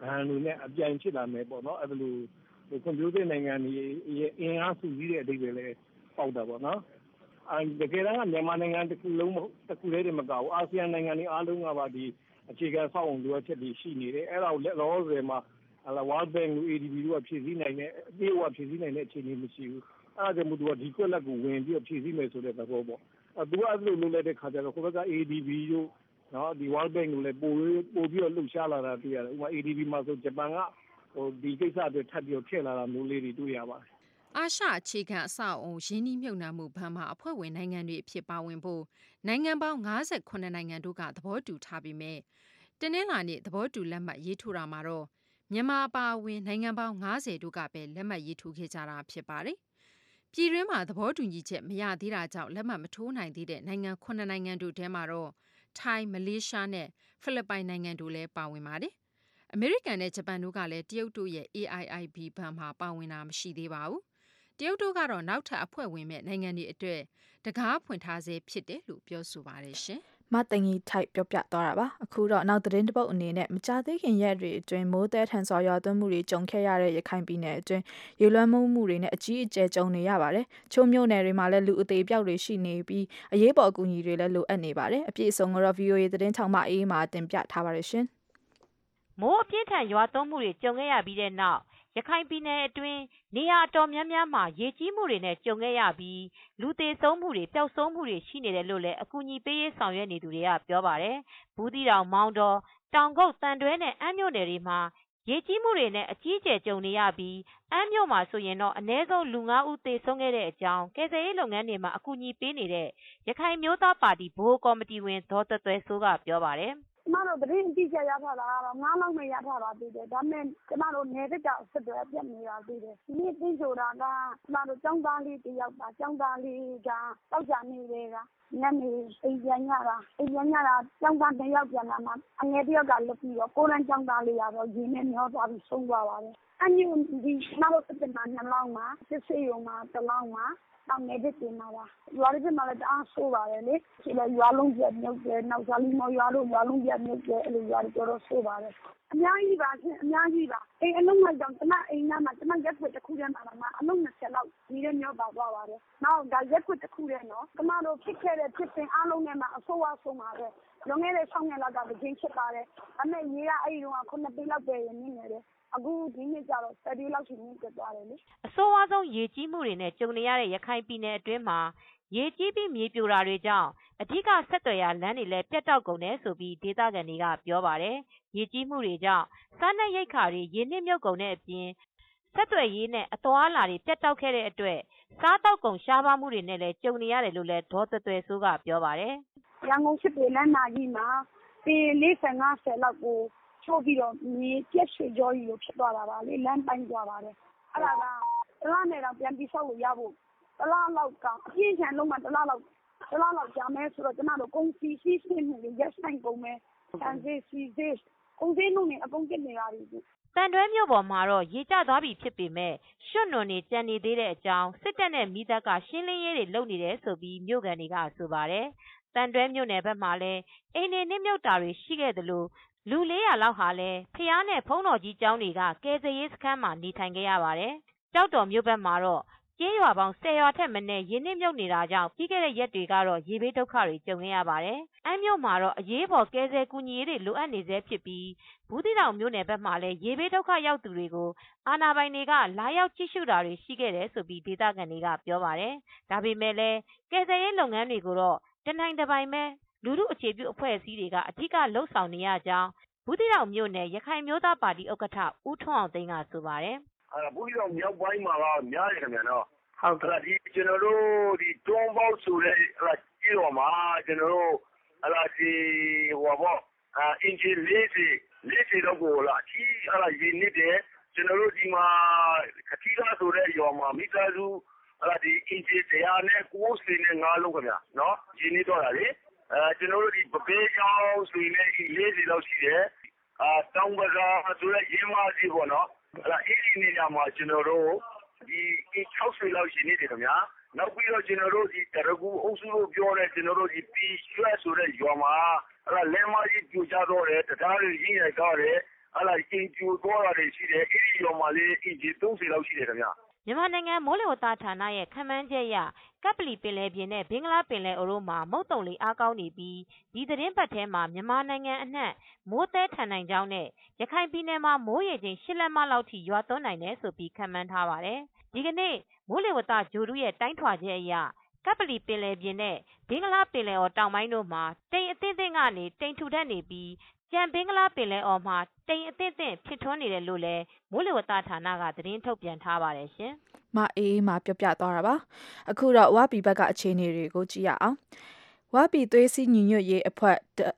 ဘဏ်တွေနဲ့အပြိုင်ဖြစ်လာမယ်ပေါ့နော်အဲ့လိုကွန်ပျူတာနိုင်ငံတွေအင်အားစုစည်းတဲ့အဓိပ္ပာယ်လည်းပေါက်တာပေါ့နော်အဲတကယ်တမ်းကမြန်မာနိုင်ငံတစ်ခုလုံးတစ်ခုလေးတည်းမကဘူးအာဆီယံနိုင်ငံတွေအားလုံးကပါဒီအခြေခံဆောက်အောင်လိုအပ်ချက်တွေရှိနေတယ်အဲ့ဒါကိုလက်လောဆယ်မှာWorld Bank တို့ A D B တို့ကဖြည့်ဆည်းနိုင်တဲ့အပြေအဝဖြည့်ဆည်းနိုင်တဲ့အခြေအနေမရှိဘူးအဲ့ဒါကြောင့်မို့သူကဒီကွက်လက်ကိုဝင်ပြီးဖြည့်ဆည်းမယ်ဆိုတဲ့သဘောပေါ့အဲသူကအဲ့လိုလုပ်လိုက်တဲ့ခါကျတော့ကိုယ့်ဘက်က A D B တို့နော်ဒီ World Bank ကိုလည်းပို့ပို့ပြီးတော့လှုပ်ရှားလာတာတွေ့ရတယ်ဥပမာ A D B မှာဆိုဂျပန်ကဟိုဒီကိစ္စတွေထပ်ပြီးထည့်လာတာမျိုးလေးတွေတွေ့ရပါတယ်အာရှအခြေခံအဆောက်အုံရင်းနှီးမြှုပ်နှံမှုဘဏ်မှာအဖွဲ့ဝင်နိုင်ငံတွေအဖြစ်ပါဝင်ဖို့နိုင်ငံပေါင်း၅၈နိုင်ငံတို့ကသဘောတူထားပြီးမြဲတနင်္လာနေ့သဘောတူလက်မှတ်ရေးထိုးတာမှာတော့မြန်မာပါဝင်နိုင်ငံပေါင်း၅၀တို့ကပဲလက်မှတ်ရေးထိုးခဲ့ကြတာဖြစ်ပါတယ်။ပြည်တွင်းမှာသဘောတူညီချက်မရသေးတာကြောင့်လက်မှတ်မထိုးနိုင်သေးတဲ့နိုင်ငံခုနှစ်နိုင်ငံတို့ထဲမှာတော့ထိုင်းမလေးရှားနဲ့ဖိလစ်ပိုင်နိုင်ငံတို့လည်းပါဝင်ပါတယ်။အမေရိကန်နဲ့ဂျပန်တို့ကလည်းတရုတ်တို့ရဲ့ A I I B ဘဏ်မှာပါဝင်တာမရှိသေးပါဘူး။တရုတ်တို့ကတော့နောက်ထပ်အဖွဲ့ဝင်မဲ့နိုင်ငံတွေအတွက်တကားဖွင့်ထားစေဖြစ်တယ်လို့ပြောဆိုပါတယ်ရှင်။မတငီထိုက်ပြောပြသွားတာပါအခုတော့နောက်သတင်းတစ်ပုဒ်အနေနဲ့မကြသေးခင်ရက်တွေအတွင်းမိုးတဲထန်စွာရွာသွန်းမှုတွေကြုံခဲ့ရတဲ့ရခိုင်ပြည်နယ်အတွင်းရေလွှမ်းမိုးမှုတွေနဲ့အကြီးအကျယ်ကြုံနေရပါတယ်ချိုးမြို့နယ်တွေမှာလည်းလူအသေးပြောက်တွေရှိနေပြီးအရေးပေါ်အကူအညီတွေလည်းလိုအပ်နေပါတယ်အပြည့်အစုံကတော့ V O A သတင်းထောက်မအေးမာတင်ပြထားပါတယ်ရှင်မိုးအပြင်းထန်ရွာသွန်းမှုတွေကြုံခဲ့ရပြီးတဲ့နောက်ရခိုင်ပြည်နယ်အတွင်းနေရာတော်များများမှာရေကြီးမှုတွေနဲ့ကြုံခဲ့ရပြီးလူသေးဆုံးမှုတွေပျောက်ဆုံးမှုတွေရှိနေတယ်လို့လည်းအကူအညီပေးရေးဆောင်ရွက်နေသူတွေကပြောပါတယ်။ဘူးသီးတောင်မောင်းတော်တောင်ကုတ်တန်တွဲနဲ့အမ်းမြို့နယ်တွေမှာရေကြီးမှုတွေနဲ့အကြီးအကျယ်ကြုံနေရပြီးအမ်းမြို့မှာဆိုရင်တော့အနည်းဆုံးလူငါးဦးသေဆုံးခဲ့တဲ့အကြောင်းကယ်ဆယ်ရေးလုပ်ငန်းတွေမှာအကူအညီပေးနေတဲ့ရခိုင်မျိုးသားပါတီဘိုးကော်မတီဝင်ဒေါ်သွဲ့သွဲစိုးကပြောပါတယ်။ကျမတို့သတင်းအတိအကျရထားတာကတော့ငါးလောက်နဲ့ရထားတာတွေ့တယ်ဒါပေမဲ့ကျမတို့နယ်တစ်ကြောင်ဆက်သွယ်ပြတ်နေတာတွေ့တယ်ဒီနေ့သိဆိုတာကကျမတို့ចောင်းသားလေးတယောက်ပါចောင်းသားလေးကတောက်ကြနေတယ်ကညနေအိမ်ပြန်ရတာအိမ်ပြန်ရတာចောင်းသားတစ်ယောက်ပြန်လာမှအငယ်တစ်ယောက်ကလွတ်ပြီးတော့ကိုရန်ចောင်းသားလေးကတော့ရင်းနဲ့မျောသွားပြီးဆုံးသွားပါတယ်အညူဒီကျမတို့တက်မှာနှစ်လောင်းမှာစစ်စေးရုံမှာတစ်လောင်းမှာတောင်းနေတဲ့တင်မှာပါရွာလေးမှာလည်းတအားဆိုးပါတယ်လေဒီလိုရွာလုံးပြမြုပ်တယ်နောက်စားလီမော်ရွာတို့ရွာလုံးပြမြုပ်တယ်အဲ့လိုရွာတွေတော်တော်ဆိုးပါတယ်အများကြီးပါရှင်အများကြီးပါအိမ်အလုံးလိုက်တော့ကျမအိမ်နားမှာကျမရက်ွက်တစ်ခုထဲမှာမှအလုံးနှစ်ဆယ်လောက်ဒီထဲမျောပါသွားပါတယ်နောက်ဒါရက်ွက်တစ်ခုထဲနော်ကျမတို့ဖြစ်ခဲ့တဲ့ဖြစ်စဉ်အားလုံးနဲ့မှအဆိုးအဆုံးပါပဲလွန်ခဲ့တဲ့၆နှစ်လောက်ကတစ်ချိန်ဖြစ်ပါတယ်ဒါပေမဲ့ရေကအဲ့ဒီတော့ခုနှစ်ပေလောက်ပဲနေနေတယ်အခုဒီနေ့ကျတော့ဆယ်ဒီလောက်ရှိနေတက်သွားတယ်လေအဆိုးအဝါဆုံးရေကြီးမှုတွေနဲ့ကြုံနေရတဲ့ရခိုင်ပြည်နယ်အတွင်းမှာရေကြီးပြီးမြေပြိုတာတွေကြောင့်အဓိကဆက်သွယ်ရာလမ်းတွေလည်းပြတ်တောက်ကုန်တယ်ဆိုပြီးဒေသခံတွေကပြောပါတယ်ရေကြီးမှုတွေကြောင့်စားနပ်ရိက္ခာတွေရေနစ်မြုပ်ကုန်တဲ့အပြင်ဆက်သွယ်ရေးနဲ့အသွားအလာတွေပြတ်တောက်ခဲ့တဲ့အတွက်စားတောက်ကုန်ရှားပါးမှုတွေနဲ့လည်းကြုံနေရတယ်လို့လည်းဒေါ်သွဲ့သွဲစိုးကပြောပါတယ်ရန်ကုန်စစ်တွေလမ်းမကြီးမှာပေလေးဆယ်ငါးဆယ်လောက်ကိုချိုးပြီးတော့မြေပြက်ရွှေကြောကြီးလိုဖြစ်သွားတာပါလေလမ်းပိုင်းသွားပါတယ်အဲ့ဒါကတလားနဲ့တော့ပြန်ပြီးဆောက်လို့ရဖို့တလားလောက်ကအပြင်းထန်လုံးမှတလားလောက်တလားလောက်ကြာမယ်ဆိုတော့ကျမတို့ကုန်စီစီးဆင်းမှုတွေရက်ဆိုင်ကုန်မယ်ဆန်စီစီစီကုန်စည်နှုန်းတွေအကုန်ပြည့်နေပါပြီတန်တွဲမြို့ပေါ်မှာတော့ရေကျသွားပြီဖြစ်ပေမဲ့ရွှွတ်နွန်တွေကြံနေသေးတဲ့အကြောင်းစစ်တပ်နဲ့မိသားကရှင်းလင်းရေးတွေလုပ်နေတယ်ဆိုပြီးမြို့ကန်တွေကဆိုပါတယ်တန်တွဲမြို့နယ်ဘက်မှာလည်းအိမ်နေနစ်မြုပ်တာတွေရှိခဲ့သလိုလူလေးရာလောက်ဟာလည်းဖျားနဲ့ဖုံးတော်ကြီးကျောင်းတွေကကယ်ဆယ်ရေးစခန်းမှာနေထိုင်ခဲ့ရပါတယ်။ကြောက်တော်မြို့ဘက်မှာတော့ကျေးရွာပေါင်းဆယ်ရွာထက်မနည်းရေနစ်မြုပ်နေတာကြောင့်ပြီးခဲ့တဲ့ရက်တွေကတော့ရေဘေးဒုက္ခတွေကြုံခဲ့ရပါတယ်။အမ်းမြို့မှာတော့အရေးပေါ်ကယ်ဆယ်ကူညီရေးတွေလိုအပ်နေဆဲဖြစ်ပြီးဘူးသီးတောင်မြို့နယ်ဘက်မှာလည်းရေဘေးဒုက္ခရောက်သူတွေကိုအာဏာပိုင်တွေကလာရောက်ကြည့်ရှုတာတွေရှိခဲ့တယ်ဆိုပြီးဒေသခံတွေကပြောပါတယ်။ဒါပေမဲ့လည်းကယ်ဆယ်ရေးလုပ်ငန်းတွေကိုတော့တနိုင်တပိုင်ပဲလူမှုအခြေပြုအဖွဲ့အစည်းတွေကအထူးကလှုပ်ဆောင်နေရကြောင်းဘူးသီးတောင်မြို့နယ်ရခိုင်မျိုးသားပါတီဥက္ကဋ္ဌဦးထွန်းအောင်သိန်းကဆိုပါတယ်။အဲဘူးသီးတောင်မြောက်ပိုင်းမှာကများတယ်ခင်ဗျာနော်။ဟုတ်ကဲ့ဒီကျွန်တော်တို့ဒီတွန်းပေါက်ဆိုတဲ့အဲကြီးတော်မှာကျွန်တော်တို့အဲဒီဟိုဘောအင်ဂျီလေးစီလေးစီတော့ကိုလာကြီးအဲရင်းနေတယ်ကျွန်တော်တို့ဒီမှာခတိကားဆိုတဲ့ရွာမှာမိသားစုအဲဒီအင်ဂျီတရားနဲ့ကိုယ်စီနဲ့ငါးလုံးခင်ဗျာနော်ရင်းနေတော့တာလေအဲကျွန်တော်တို့ဒီပပေးချောင်းဆိုရင်လေးစီလောက်ရှိတယ်အာတောင်ပဇာဆိုတဲ့ရင်းမကြီးပေါ့နော်အဲအဲ့ဒီနေရာမှာကျွန်တော်တို့ဒီ၆ဆယ်လောက်ရှိနေတယ်ခင်ဗျာနောက်ပြီးတော့ကျွန်တော်တို့ဒီတရကူအုပ်စုလို့ပြောတဲ့ကျွန်တော်တို့ဒီပီရွှဲဆိုတဲ့ရွာမှာအဲလမ်းမကြီးပြိုကျတော့တယ်တရားတွေရင်းရိုက်ကြတယ်အဲ့ဒါအင်ဂျီကိုသွားတာတွေရှိတယ်အဲ့ဒီရောမှာလေအင်ဂျီသုံးဆယ်လောက်ရှိတယ်ခင်ဗျမြန်မာနိုင်ငံမိုးလေဝသဌာနရဲ့ခန့်မှန်းချက်အရကပလီပင်လယ်ပြင်နဲ့ဘင်္ဂလားပင်လယ်အော်တို့မှာမုတ်တုံလေအားကောင်းနေပြီးဒီသတင်းပတ်ထဲမှာမြန်မာနိုင်ငံအနှံ့မိုးသည်းထန်နိုင်ကြောင်းနဲ့ရခိုင်ပြည်နယ်မှာမိုးရေချိန်ရှစ်လက်မလောက်ထိရွာသွန်းနိုင်တယ်ဆိုပြီးခန့်မှန်းထားပါတယ်။ဒီကနေ့မိုးလေဝသဂျိုရုရဲ့တိုင်းထွာချက်အရကပလီပင်လယ်ပြင်နဲ့ဘင်္ဂလားပင်လယ်အော်တောင်ပိုင်းတို့မှာတိမ်အသင့်သင့်ကနေတိမ်ထူထပ်နေပြီးကြံဘင်္ဂလားပင်လယ်အော်မှာတိမ်အသင့်သင့်ဖြစ်ထွန်းနေတယ်လို့လည်းမိုးလေဝသဌာနကသတင်းထုတ်ပြန်ထားပါတယ်ရှင်မအေးမှာပြောပြသွားတာပါအခုတော့ဝါပီဘက်ကအခြေအနေတွေကိုကြည့်ရအောင်ဝါပီသွေးစည်းညီညွတ်ရေးအဖွဲ့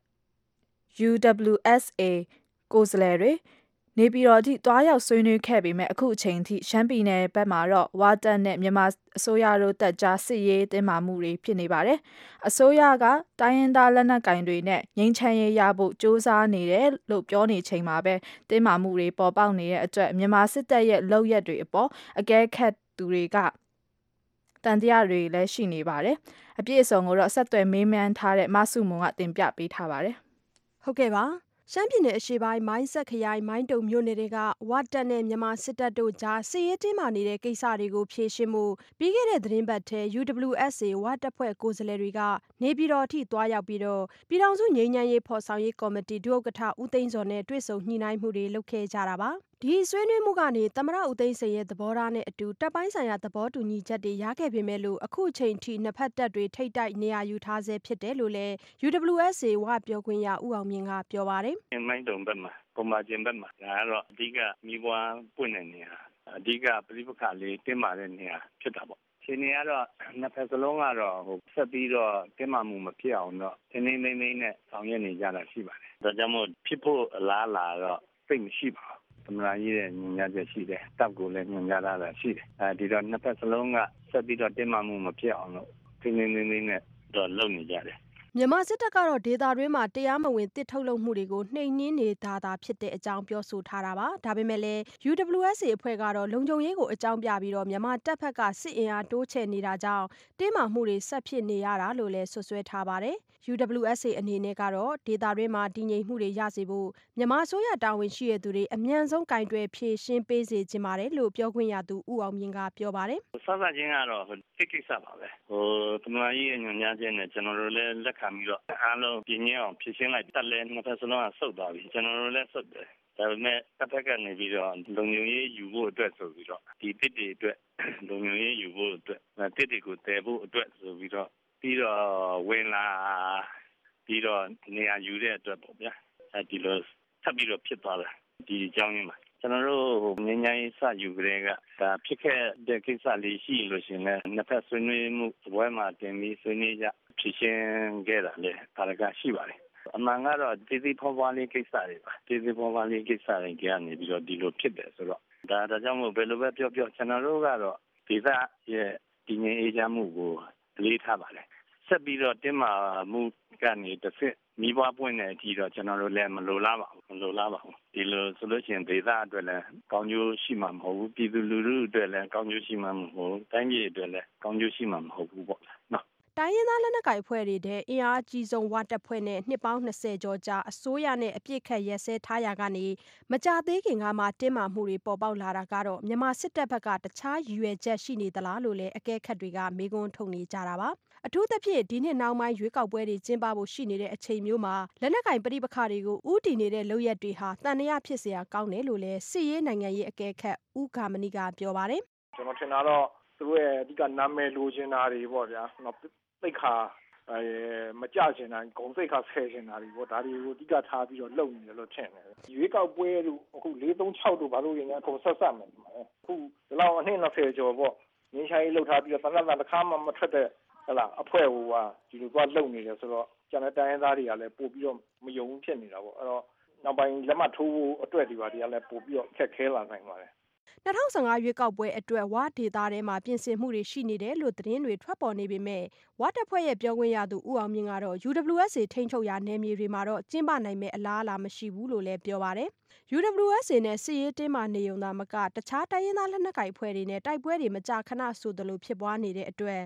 U W S A ကိုယ်စားလှယ်တွေနေပြည်တော်ထိတွားရောက်ဆွေးနွေးခဲ့ပေမဲ့အခုအချိန်ထိရှမ်းပြည်နယ်ဘက်မှာတော့ဝါတက်နဲ့မြန်မာအစိုးရတို့တပ်ကြားစစ်ရေးတင်းမာမှုတွေဖြစ်နေပါတယ်အစိုးရကတိုင်းရင်းသားလက်နက်ကင်တွေနဲ့ငြိမ်းချမ်းရေးရဖို့စ조사နေတယ်လို့ပြောနေချိန်မှာပဲတင်းမာမှုတွေပေါ်ပေါက်နေတဲ့အတွက်မြန်မာစစ်တပ်ရဲ့လုပ်ရက်တွေအပေါ်အကဲခတ်သူတွေကတန်တရားတွေလည်းရှိနေပါတယ်အပြည့်အစုံကိုတော့ဆက်သွယ်မေးမြန်းထားတဲ့မဆုမွန်ကတင်ပြပေးထားပါတယ်ဟုတ်ကဲ့ပါရှမ်းပြည်နယ်အရှေ့ပိုင်းမိုင်းဆက်ခရိုင်မိုင်းတုံမြို့နယ်တွေကဝါတက်နဲ့မြန်မာစစ်တပ်တို့ကြားစစ်ရေးတင်းမာနေတဲ့ကိစ္စတွေကိုဖြေရှင်းမှုပြီးခဲ့တဲ့သတင်းပတ်ထဲ U W S A ဝါတက်ဖွဲ့ကိုယ်စားလှယ်တွေကနေပြည်တော်ထိတွားရောက်ပြီးတော့ပြည်ထောင်စုငြိမ်းချမ်းရေးဖော်ဆောင်ရေးကော်မတီဒုဥက္ကဋ္ဌဦးသိန်းစောနဲ့တွေ့ဆုံညှိနှိုင်းမှုတွေလုပ်ခဲ့ကြတာပါဒီဆွေးနွေးမှုကနေသမ္မတဦးသိန်းစိန်ရဲ့သဘောထားနဲ့အတူတပ်ပိုင်းဆိုင်ရာသဘောတူညီချက်တွေရခဲ့ပေမဲ့လို့အခုချိန်ထိနှစ်ဖက်တပ်တွေထိတ်တိုက်နေရာယူထားဆဲဖြစ်တယ်လို့လည်း U W S A ဝပြောခွင့်ရဦးအောင်မြင့်ကပြောပါတယ်။မိုင်းတုံဘက်မှာပုံမှန်ကျင်းဘက်မှာဒါကတော့အဓိကမိဘွားပွင့်တဲ့နေရာအဓိကပြိပခါလေးတင်းမာတဲ့နေရာဖြစ်တာပေါ့။ရှင်နေကတော့နှစ်ဖက်စလုံးကတော့ဟိုဆက်ပြီးတော့တင်းမာမှုမဖြစ်အောင်တော့တင်းတင်းတင်းတင်းနဲ့ဆောင်ရွက်နေကြတာရှိပါတယ်။ဒါကြောင့်မို့ဖြစ်ဖို့အလားလာတော့သိမရှိပါဘူး။သမ္မတကြီးရဲ့ညွှန်ကြားချက်ရှိတယ်တပ်ကိုလည်းညွှန်ကြားတာရှိတယ်အဲဒီတော့နှစ်ဖက်စလုံးကဆက်ပြီးတော့တင်းမာမှုမဖြစ်အောင်လို့တင်းတင်းတင်းတင်းနဲ့တော့လုပ်နေကြတယ်မြန်မာစစ်တပ်ကတော့ဒေသတွင်းမှာတရားမဝင်တစ်ထုတ်လုပ်မှုတွေကိုနှိမ်နင်းနေတာသာဖြစ်တဲ့အကြောင်းပြောဆိုထားတာပါဒါပေမဲ့လည်း U W S A အဖွဲ့ကတော့လုံခြုံရေးကိုအကြောင်းပြပြီးတော့မြန်မာတပ်ဖက်ကစစ်အင်အားတိုးချဲ့နေတာကြောင့်တင်းမာမှုတွေဆက်ဖြစ်နေရတာလို့လည်းဆွဆွဲထားပါတယ် U W S A အနေနဲ့ကတော့ဒေသတွင်းမှာတည်ငြိမ်မှုတွေရစေဖို့မြန်မာအစိုးရတာဝန်ရှိတဲ့သူတွေအမြန်ဆုံးကင်တွယ်ဖြေရှင်းပေးစေချင်ပါတယ်လို့ပြောခွင့်ရသူဦးအောင်မြင့်ကပြောပါတယ်စသချင်းကတော့တိကိစ္စပါပဲဟိုသမ္မတကြီးရဲ့ညွှန်ကြားချက်နဲ့ကျွန်တော်တို့လည်းလက်ခံပြီးတော့အားလုံးပြင်းရအောင်ဖြည့်ရှင်းလိုက်တက်လဲနှစ်ဖက်စလုံးကဆုတ်သွားပြီကျွန်တော်တို့လည်းဆုတ်တယ်ဒါပေမဲ့တစ်ဖက်ကနေပြီးတော့လုံခြုံရေးယူဖို့အတွက်ဆိုပြီးတော့ဒီတစ်တွေအတွက်လုံခြုံရေးယူဖို့အတွက်တစ်တွေကိုတည်ဖို့အတွက်ဆိုပြီးတော့ပြီးတော့ဝင်လာပြီးတော့နေရာယူတဲ့အတွက်ပေါ့ဗျာအဲဒီလိုထပ်ပြီးတော့ဖြစ်သွားတယ်ဒီအကြောင်းရင်းမှာကျွန်တော်တို့ငင်းငိုင်းစယူကြတဲ့ကဒါဖြစ်ခဲ့တဲ့ကိစ္စလေးရှိလို့ရှင်လဲနှစ်ဖက်ဆွေးနွေးမှုဘွဲမှာတင်ပြီးဆွေးနွေးကြဖြစ်ရှင်းခဲ့တာလေဒါကရှိပါတယ်အမှန်ကတော့တည်တည်ဖော်ဖော်လေးကိစ္စတွေပါတည်တည်ဖော်ဖော်လေးကိစ္စတွေကနေပြီးတော့ဒီလိုဖြစ်တယ်ဆိုတော့ဒါဒါကြောင့်မို့ဘယ်လိုပဲပြောပြောကျွန်တော်တို့ကတော့ဒီသရဲ့ဒီငြိမ်းအေးချမ်းမှုကိုလေးထားပါတယ်ဆက်ပြီးတော့တင်းမာမှုကနေတစ်စစ်မိဘပွင့်တဲ့အထိတော့ကျွန်တော်တို့လည်းမလိုလားပါဘူးမလိုလားပါဘူးဒီလိုဆိုလို့ရှိရင်ဒေသအတွက်လည်းကောင်းကျိုးရှိမှာမဟုတ်ဘူးပြည်သူလူထုအတွက်လည်းကောင်းကျိုးရှိမှာမဟုတ်ဘူးတိုင်းပြည်အတွက်လည်းကောင်းကျိုးရှိမှာမဟုတ်ဘူးပေါ့နော်တိုင်းရင်းသားလက်နက်ကိုင်အဖွဲ့တွေတဲ့အင်အားအကြီးဆုံးဝတပ်ဖွဲ့နဲ့နှစ်ပေါင်းနှစ်ဆယ်ကျော်ကြာအစိုးရနဲ့အပြစ်ခတ်ရက်စဲထားရကနေမကြသေးခင်ကမှတင်းမာမှုတွေပေါ်ပေါက်လာတာကတော့မြန်မာစစ်တပ်ဘက်ကတခြားရည်ရွယ်ချက်ရှိနေသလားလို့လည်းအကဲခတ်တွေကမေးခွန်းထုတ်နေကြတာပါအထူးသဖြင့်ဒီနှစ်နောက်ပိုင်းရွေးကောက်ပွဲတွေကျင်းပဖို့ရှိနေတဲ့အချိန်မျိုးမှာလက်နက်ကင်ပဋိပက္ခတွေကိုဥတီနေတဲ့လုပ်ရက်တွေဟာတန်တရားဖြစ်เสียကောင်းတယ်လို့လည်းစစ်ရေးနိုင်ငံရေးအကဲခတ်ဦးဂါမဏိကပြောပါတယ်ကျွန်တော်ထင်တာတော့သူတို့ရဲ့အဓိကနာမည်လိုချင်တာတွေပေါ့ဗျာနော်သိခါအဲမကြချင်တာဂုံသိခါဆဲချင်တာတွေပေါ့ဒါတွေကိုအဓိကထားပြီးတော့လုပ်နေတယ်လို့ထင်တယ်ရွေးကောက်ပွဲတို့အခုလေးသုံးခြောက်တို့ဘာလို့ရင်အကုန်ဆက်ဆက်မယ်အခုဒီလောက်အနှစ်နှစ်ဆယ်ကျော်ပေါ့ငင်းချိုင်းလှုပ်ထားပြီးတော့တနက်တခါမှမထွက်တဲ့ဟလာအဖွဲ့ဟိုကဒီလိုသွားလုပ်နေတယ်ဆိုတော့ကျန်တဲ့တိုင်းရင်းသားတွေကလည်းပို့ပြီးတော့မယုံဖြစ်နေတာပေါ့အဲ့တော့နောက်ပိုင်းလက်မှတ်ထိုးဖို့အတွက်ဒီပါတွေကလည်းပို့ပြီးတော့ခက်ခဲလာနိုင်ပါတယ်၂၀၁၅ရွေးကောက်ပွဲအတွက်ဝဒေသထဲမှာပြင်ဆင်မှုတွေရှိနေတယ်လို့သတင်းတွေထွက်ပေါ်နေပေမဲ့ဝတပ်ဖွဲ့ရဲ့ပြောခွင့်ရသူဦးအောင်မြင့်ကတော့ U W S A ထိန်းချုပ်ရာနယ်မြေတွေမှာတော့ကျင်းပနိုင်မဲ့အလားအလာမရှိဘူးလို့လည်းပြောပါတယ်။ U W S A နဲ့စစ်ရေးတင်းမာနေုံသာမကတခြားတိုင်းရင်းသားလက်နက်ကိုင်အဖွဲ့တွေနဲ့တိုက်ပွဲတွေမကြာခဏဆိုသလိုဖြစ်ပွားနေတဲ့အတွက်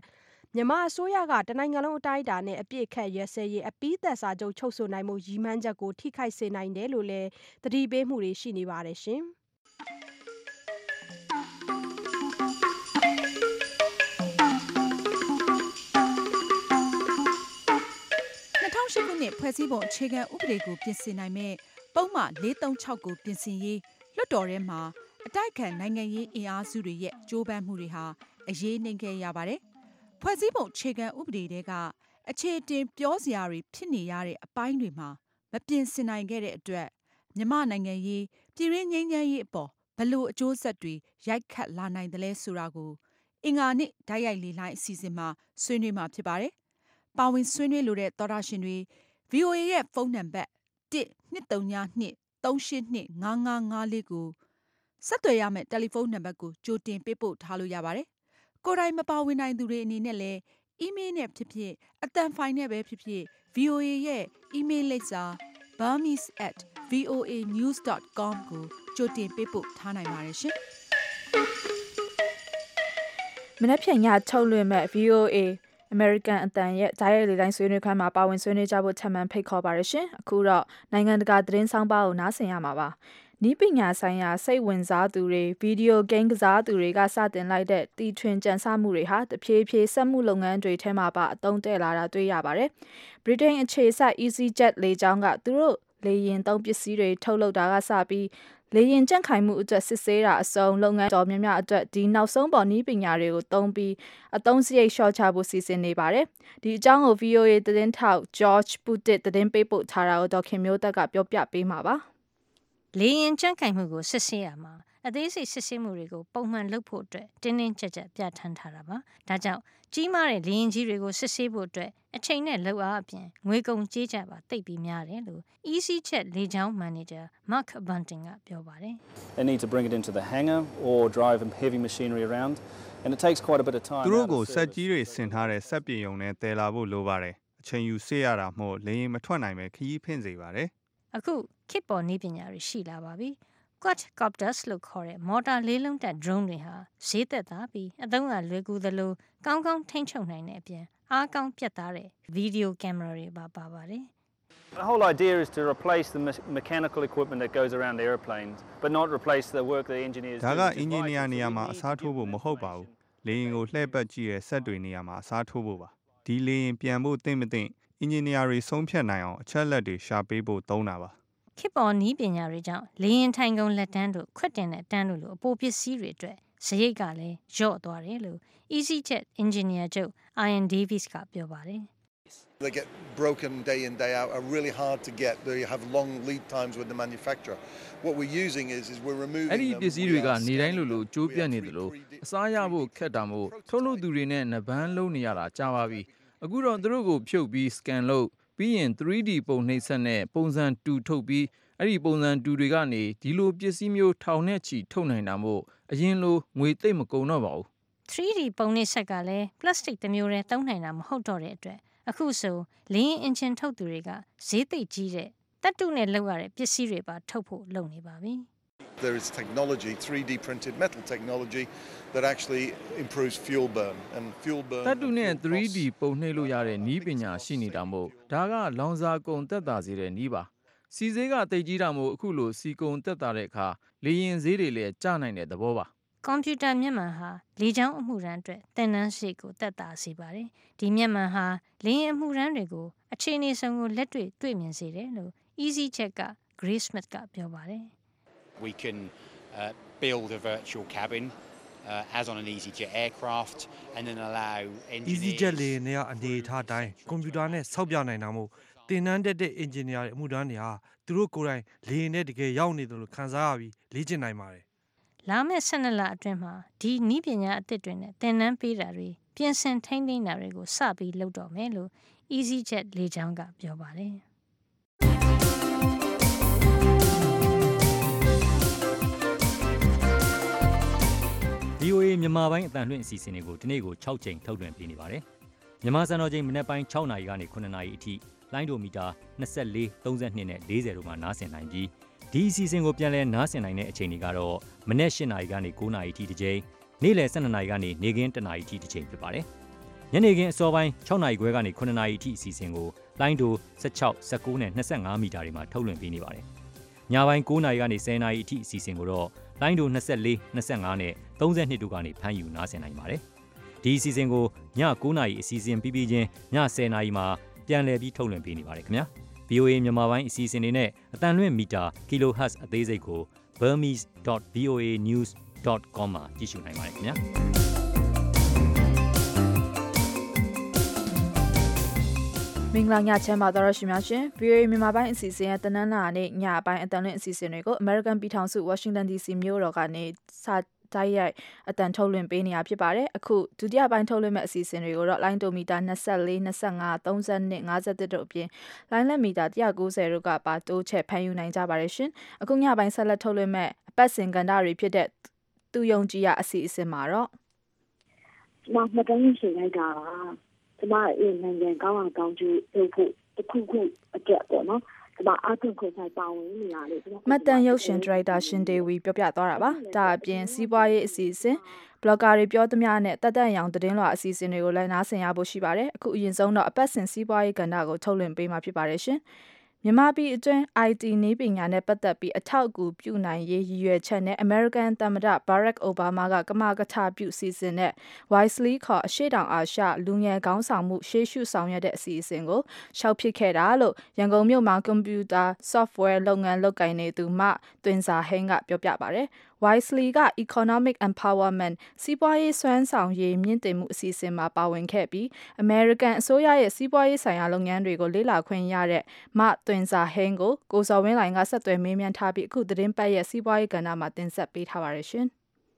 မြန်မာအစိုးရကတနိုင်ငံလုံးအတိုင်းအတာနဲ့အပြစ်ခတ်ရက်စဲရေးအပိသက်စာချုပ်ချုပ်ဆိုနိုင်မှုရည်မှန်းချက်ကိုထိခိုက်စေနိုင်တယ်လို့လည်းသတိပေးမှုတွေရှိနေပါတယ်ရှင်။၂၀၀၈ခုနှစ်ဖွဲ့စည်းပုံအခြေခံဥပဒေကိုပြင်ဆင်နိုင်မဲ့ပုံမှန်၄၃၆ကိုပြင်ဆင်ရေးလွှတ်တော်ထဲမှာအတိုက်ခံနိုင်ငံရေးအင်အားစုတွေရဲ့ကြိုးပမ်းမှုတွေဟာအရေးနှိမ်ခဲ့ရပါတယ်။ဖွဲ့စည်းပုံအခြေခံဥပဒေတွေကအခြေတင်ပြောစရာတွေဖြစ်နေရတဲ့အပိုင်းတွေမှာမပြင်ဆင်နိုင်ခဲ့တဲ့အတွက်မြန်မာနိုင်ငံရေးပြည်ရင်းငြိမ်းချမ်းရေးအပေါ်ဘလို့အကျိုးဆက်တွေရိုက်ခတ်လာနိုင်တယ်လဲဆိုတာကိုအင်္ဂါနေ့ဓာတ်ရိုက်လေလိုင်းအစီအစဉ်မှာဆွေးနွေးမှာဖြစ်ပါတယ်။ပါဝင်ဆွေးနွေးလိုတဲ့သောတာရှင်တွေ ဗွီအိုအေ ရဲ့ဖုန်းနံပါတ်တစ် နှစ် သုံး ည နှစ် သုံး ရှစ် နှစ် ငါး ငါး ငါး လေးကိုဆက်သွယ်ရမယ့်တယ်လီဖုန်းနံပါတ်ကိုကြိုတင်ပေးပို့ထားလို့ရပါတယ်။ကိုယ်တိုင်မပါဝင်နိုင်သူတွေအနေနဲ့လည်းအီးမေးလ်နဲ့ဖြစ်ဖြစ်အသံဖိုင်နဲ့ပဲဖြစ်ဖြစ် ဗွီအိုအေ ရဲ့အီးမေးလ်လိပ်စာ burmese at voa news dot com ကိုကြိုတင်ပေးပို့ထားနိုင်ပါတယ်ရှင်။မနက်ဖြန်ညထုတ်လွှင့်မဲ့ ဗွီအိုအေAmerican အတန်ရဲ့ဓာတ်ရိုက်လေတိုင်းဆွေးနွေးခန်းမှာပါဝင်ဆွေးနွေးကြဖို့ထပ်မံဖိတ်ခေါ်ပါရရှင်။အခုတော့နိုင်ငံတကာသတင်းဆောင်ပါကိုနားဆင်ရမှာပါ။နီးပညာဆိုင်ရာစိတ်ဝင်စားသူတွေဗီဒီယိုဂိမ်းကစားသူတွေကစတင်လိုက်တဲ့တီထွင်ကြံစမှုတွေဟာတဖြည်းဖြည်းစက်မှုလုပ်ငန်းတွေထဲမှာပါအသုံးတည့်လာတာတွေ့ရပါတယ်။ Britain အခြေစိုက် EasyJet လေကြောင်းကသူတို့လေယာဉ်သုံးပစ္စည်းတွေထုတ်လုပ်တာကစပြီးလေယာဉ်ကြန့်ခိုင်မှုအတွက်စစ်ဆေးတာအစုံလုပ်ငန်းတော်များများအတွက်ဒီနောက်ဆုံးပေါ်နည်းပညာတွေကိုသုံးပြီးအသုံးစရိတ်လျှော့ချဖို့စီစဉ်နေပါတယ်။ဒီအကြောင်းကို ဗွီအိုအေ သတင်းထောက် George Putit သတင်းပေးပို့ထားတာကိုဒေါက်ခင်မျိုးသက်ကပြောပြပေးမှာပါ။လေယာဉ်ကြန့်ခိုင်မှုကိုစစ်ဆေးရမှာအသေးစိတ်စစ်ဆေးမှုတွေကိုပုံမှန်လုပ်ဖို့အတွက်တင်းတင်းကြပ်ကြပ်ပြဋ္ဌာန်းထားတာပါ။ဒါကြောင့်ကြီးမားတဲ့လေယာဉ်ကြီးတွေကိုစစ်ဆေးဖို့အတွက်အချိန်နဲ့လုပ်အားအပြင်ငွေကုန်ကြေးကျပါသိပ်ပြီးများတယ်လို့ EasyJet လေကြောင်းမန်နေဂျာ Mark Bunting ကပြောပါတယ်။ They need to bring it into the hangar or drive heavy machinery around and it takes quite a bit of time. သူတို့ကိုစက်ကြီးတွေဆင်ထားတဲ့စက်ပြေုံနဲ့တည်လာဖို့လိုပါတယ်။အချိန်ယူစေရတာမို့လေယာဉ်မထွက်နိုင်ပဲခရီးဖင့်စေပါတယ်။အခုခေတ်ပေါ်နည်းပညာတွေရှိလာပါပြီ။ Quadcopters လို့ခေါ်တဲ့မော်တာလေးလုံးတပ် drone တွေဟာဈေးသက်သာပြီးအသုံးအလွယ်ကူသလိုကောင်းကောင်းထိန်းချုပ်နိုင်တဲ့အပြင်အားကောင်းပြတ်သားတဲ့ဗီဒီယိုကင်မရာတွေပါပါပါတယ်။ The whole idea is to replace the me- mechanical equipment that goes around airplanes but not replace the work the engineers do. ဒါကအင်ဂျင်နီယာနေရာမှာအစားထိုးဖို့မဟုတ်ပါဘူး။လေယာဉ်ကိုလှည့်ပတ်ကြည့်တဲ့စက်တွေနေရာမှာအစားထိုးဖို့ပါ။ဒီလေယာဉ်ပြန်ဖို့သိမ့်မသိမ့်အင်ဂျင်နီယာတွေဆုံးဖြတ်နိုင်အောင်အချက်လက်တွေရှာပေးဖို့သုံးတာပါခေတ်ပေါ်နည်းပညာတွေကြောင့်လေယာဉ်ထိုင်ကုန်လက်တန်းတို့ခွက်တင်တဲ့တန်းတို့လိုအပိုပစ္စည်းတွေအတွက်စရိတ်ကလည်းလျော့သွားတယ်လို့ EasyJet engineer ချုပ် Ian Davies ကပြောပါတယ် They get broken day in day out are really hard to get. They have long lead times with the manufacturer. What we're using is is we're removing အဲ့ဒီပစ္စည်းတွေကနေတိုင်းလိုလိုကျိုးပြတ်နေတယ်လို့အစားရဖို့ခက်တာမို့ထုတ်လုပ်သူတွေနဲ့နဗန်းလုံးနေရတာကြာပါပြီအခုတော့သူတို့ကိုဖြုတ်ပြီး scan လုပ်ပြီးရင် three D ပုံနှိပ်စက်နဲ့ပုံစံတူထုတ်ပြီးအဲ့ဒီပုံစံတူတွေကနေဒီလိုပစ္စည်းမျိုးထောင်နဲ့ချီထုတ်နိုင်တာမို့အရင်လိုငွေသိမ့်မကုန်တော့ပါဘူး three D ပုံနှိပ်စက်ကလည်း plastic တစ်မျိုးတည်းသုံးနိုင်တာမဟုတ်တော့တဲ့အတွက်အခုဆိုလင်းအင်ဂျင်ထုတ်သူတွေကဈေးသိပ်ကြီးတဲ့တပ်တုနဲ့လောက်ရတဲ့ပစ္စည်းတွေပါထုတ်ဖို့လုပ်နေပါပြီ There is technology, three D printed metal technology that actually improves fuel burn and fuel burn တပ်တုနဲ့ three D ပုံနှိပ်လို့ရတဲ့နည်းပညာရှိနေတာမို့ဒါကလောင်စာကုန်သက်သာစေတဲ့နည်းပါစီဈေးကတိတ်ကြီးတာမို့အခုလိုစီကုန်သက်သာတဲ့အခါလေရင်ဈေးတွေလည်းကျနိုင်တဲ့သဘောပါကွန်ပျူတာမျက်မှန်ဟာလေကြောင်းအမှုရန်အတွက်သင်တန်းရှိကိုသက်သာစေပါတယ်ဒီမျက်မှန်ဟာလေရင်အမှုရန်တွေကိုအခြေအနေဆုံးကိုလက်တွေ့တွေ့မြင်စေတယ်လို့ EasyJet က Grace Smith ကပြောပါတယ် We can uh, build a virtual cabin uh, as on an EasyJet aircraft and then allow engineers EasyJet လေနေရအနေထားတိုင်းကွန်ပျူတာနဲ့စောက်ပြနိုင်တာမို့တင်နန်းတက်တဲ့ engineer တွေအမှုတန်းတွေဟာသူတို့ကိုယ်တိုင်လေနဲ့တကယ်ရောက်နေတယ်လို့ခန်းစားရပြီးလေ့ကျင့်နိုင်ပါတယ်လာမယ့်ဆယ်နှစ်လအတွင်းမှာဒီနည်းပညာအသစ်တွေနဲ့သင်တန်းပေးတာတွေပြင်ဆင်ထိန်းသိမ်းတာတွေကိုစပြီးလုပ်တော့မယ်လို့ EasyJet လေကြောင်းကပြောပါတယ်ဗွီအိုအေ မြန်မာပိုင်းအသံလွှင့်အစီအစဉ်တွေကိုဒီနေ့ကို၆ချိန်ထုတ်လွှင့်ပေးနေပါတယ်။မြန်မာစံတော်ချိန်မနက်ပိုင်း၆နာရီကနေခုနှစ်နာရီအထိလိုင်းဒိုမီတာ၂၄ ၃၂နဲ့၄၀တို့မှာနားဆင်နိုင်ပြီးဒီအစီအစဉ်ကိုပြန်လည်နားဆင်နိုင်တဲ့အချိန်တွေကတော့မနက်၈နာရီကနေ၉နာရီအထိတစ်ချိန်နေ့လယ်၁၂နာရီကနေနေ့ခင်း၁နာရီအထိတစ်ချိန်ဖြစ်ပါတယ်။ညနေခင်းအစောပိုင်း၆နာရီခွဲကနေခုနှစ်နာရီအထိအစီအစဉ်ကိုလိုင်းဒို၁၆ ၁၉နဲ့၂၅မီတာတွေမှာထုတ်လွှင့်ပေးနေပါတယ်။ညပိုင်း၉နာရီကနေ၁၀နာရီအထိအစီအစဉ်ကိုတော့လိုင်းဒို၂၄ ၂၅နဲ့၃၂တို့ကနေဖမ်းယူနားဆင်နိုင်ပါတယ်။ဒီအစီအစဉ်ကိုည၉နာရီအစီအစဉ်ပြီးပြီးချင်းည၁၀နာရီမှာပြန်လည်ပြီးထုတ်လွှင့်ပေးနေပါတယ်ခင်ဗျာ။ဗီအိုအေ မြန်မာပိုင်းအစီအစဉ်တွေနဲ့အတန်လွင့်မီတာ kilohertz အသေးစိတ်ကို burmese dot v o a news dot com မှာကြည့်ရှုနိုင်ပါတယ်ခင်ဗျာ။မင်္ဂလာညချမ်းပါတော်ရရှိများရှင် ဗီအိုအေ မြန်မာပိုင်းအစီအစဉ်ရဲ့တနင်္လာနေ့ညပိုင်းအတန်လွင့်အစီအစဉ်တွေကို American ပြည်ထောင်စု Washington ဒီ စီ မြို့တော်ကနေစတိုက်ရိုက်အတန်ထုတ်လွှင့်ပေးနေရဖြစ်ပါတယ်အခုဒုတိယပိုင်းထုတ်လွှင့်မဲ့အစီအစဉ်တွေကိုတော့လိုင်းဒိုမီတာ၂၄ ၂၅ ၃၂ ၅၁တို့အပြင်လိုင်းလက်မီတာ၁၉၀တို့ကပါတိုးချက်ဖမ်းယူနိုင်ကြပါတယ်ရှင်အခုညပိုင်းဆက်လက်ထုတ်လွှင့်မဲ့အပတ်စဉ်ကဏ္ဍတွေဖြစ်တဲ့သူယုံကြည်ရအစီအစဉ်မှာတော့ကျွန်မမတန်းရှင်လိုက်တာပါကျွန်မအင်းနိုင်ငံကောင်းအောင်ကောင်းကျိုးလုပ်ဖို့တစ်ခုခုအတွက်ပေါ့နော်ကျွန်မအားထုတ်ခွင့်ဆိုင်ပါဝင်နေရတယ်မတ်တန်ရုပ်ရှင်ဒရိုက်တာရှင်ဒေဝီပြောပြသွားတာပါဒါအပြင်စီးပွားရေးအစီအစဉ်ဘလော့ဂါတွေပြောသမျှနဲ့တက်တက်ရောင်သတင်းလွှာအစီအစဉ်တွေကိုလည်းနားဆင်ရဖို့ရှိပါတယ်အခုအရင်ဆုံးတော့အပတ်စဉ်စီးပွားရေးကဏ္ဍကိုထုတ်လွှင့်ပေးမှာဖြစ်ပါတယ်ရှင်မြန်မာပြည်အတွင်း အိုင် တီ နည်းပညာနဲ့ပတ်သက်ပြီးအထောက်အကူပြုနိုင်ရေးရည်ရွယ်ချက်နဲ့ American သမ္မတ Barack Obama ကကမကထပြုစီစဉ်တဲ့ Wisely ခေါ်အရှေ့တောင်အာရှလူငယ်ခေါင်းဆောင်မှုရှေ့ရှုဆောင်ရွက်တဲ့အစီအစဉ်ကိုရှောက်ဖြစ်ခဲ့တာလို့ရန်ကုန်မြို့မှာကွန်ပျူတာ software လုပ်ငန်းလုပ်ကိုင်နေသူမသွင်စာဟင်းကပြောပြပါတယ်Wisely က Economic Empowerment စီးပွားရေးစွမ်းဆောင်ရည်မြင့်တင်မှုအစီအစဉ်မှာပါဝင်ခဲ့ပြီး American အစိုးရရဲ့စီးပွားရေးဆိုင်ရာလုပ်ငန်းတွေကိုလေ့လာခွင့်ရတဲ့မသွင်စာဟင်းကိုကိုစော်ဝင်းလိုင်ကဆက်သွယ်မေးမြန်းထားပြီးအခုသတင်းပတ်ရဲ့စီးပွားရေးကဏ္ဍမှာတင်ဆက်ပေးထားပါရရှင်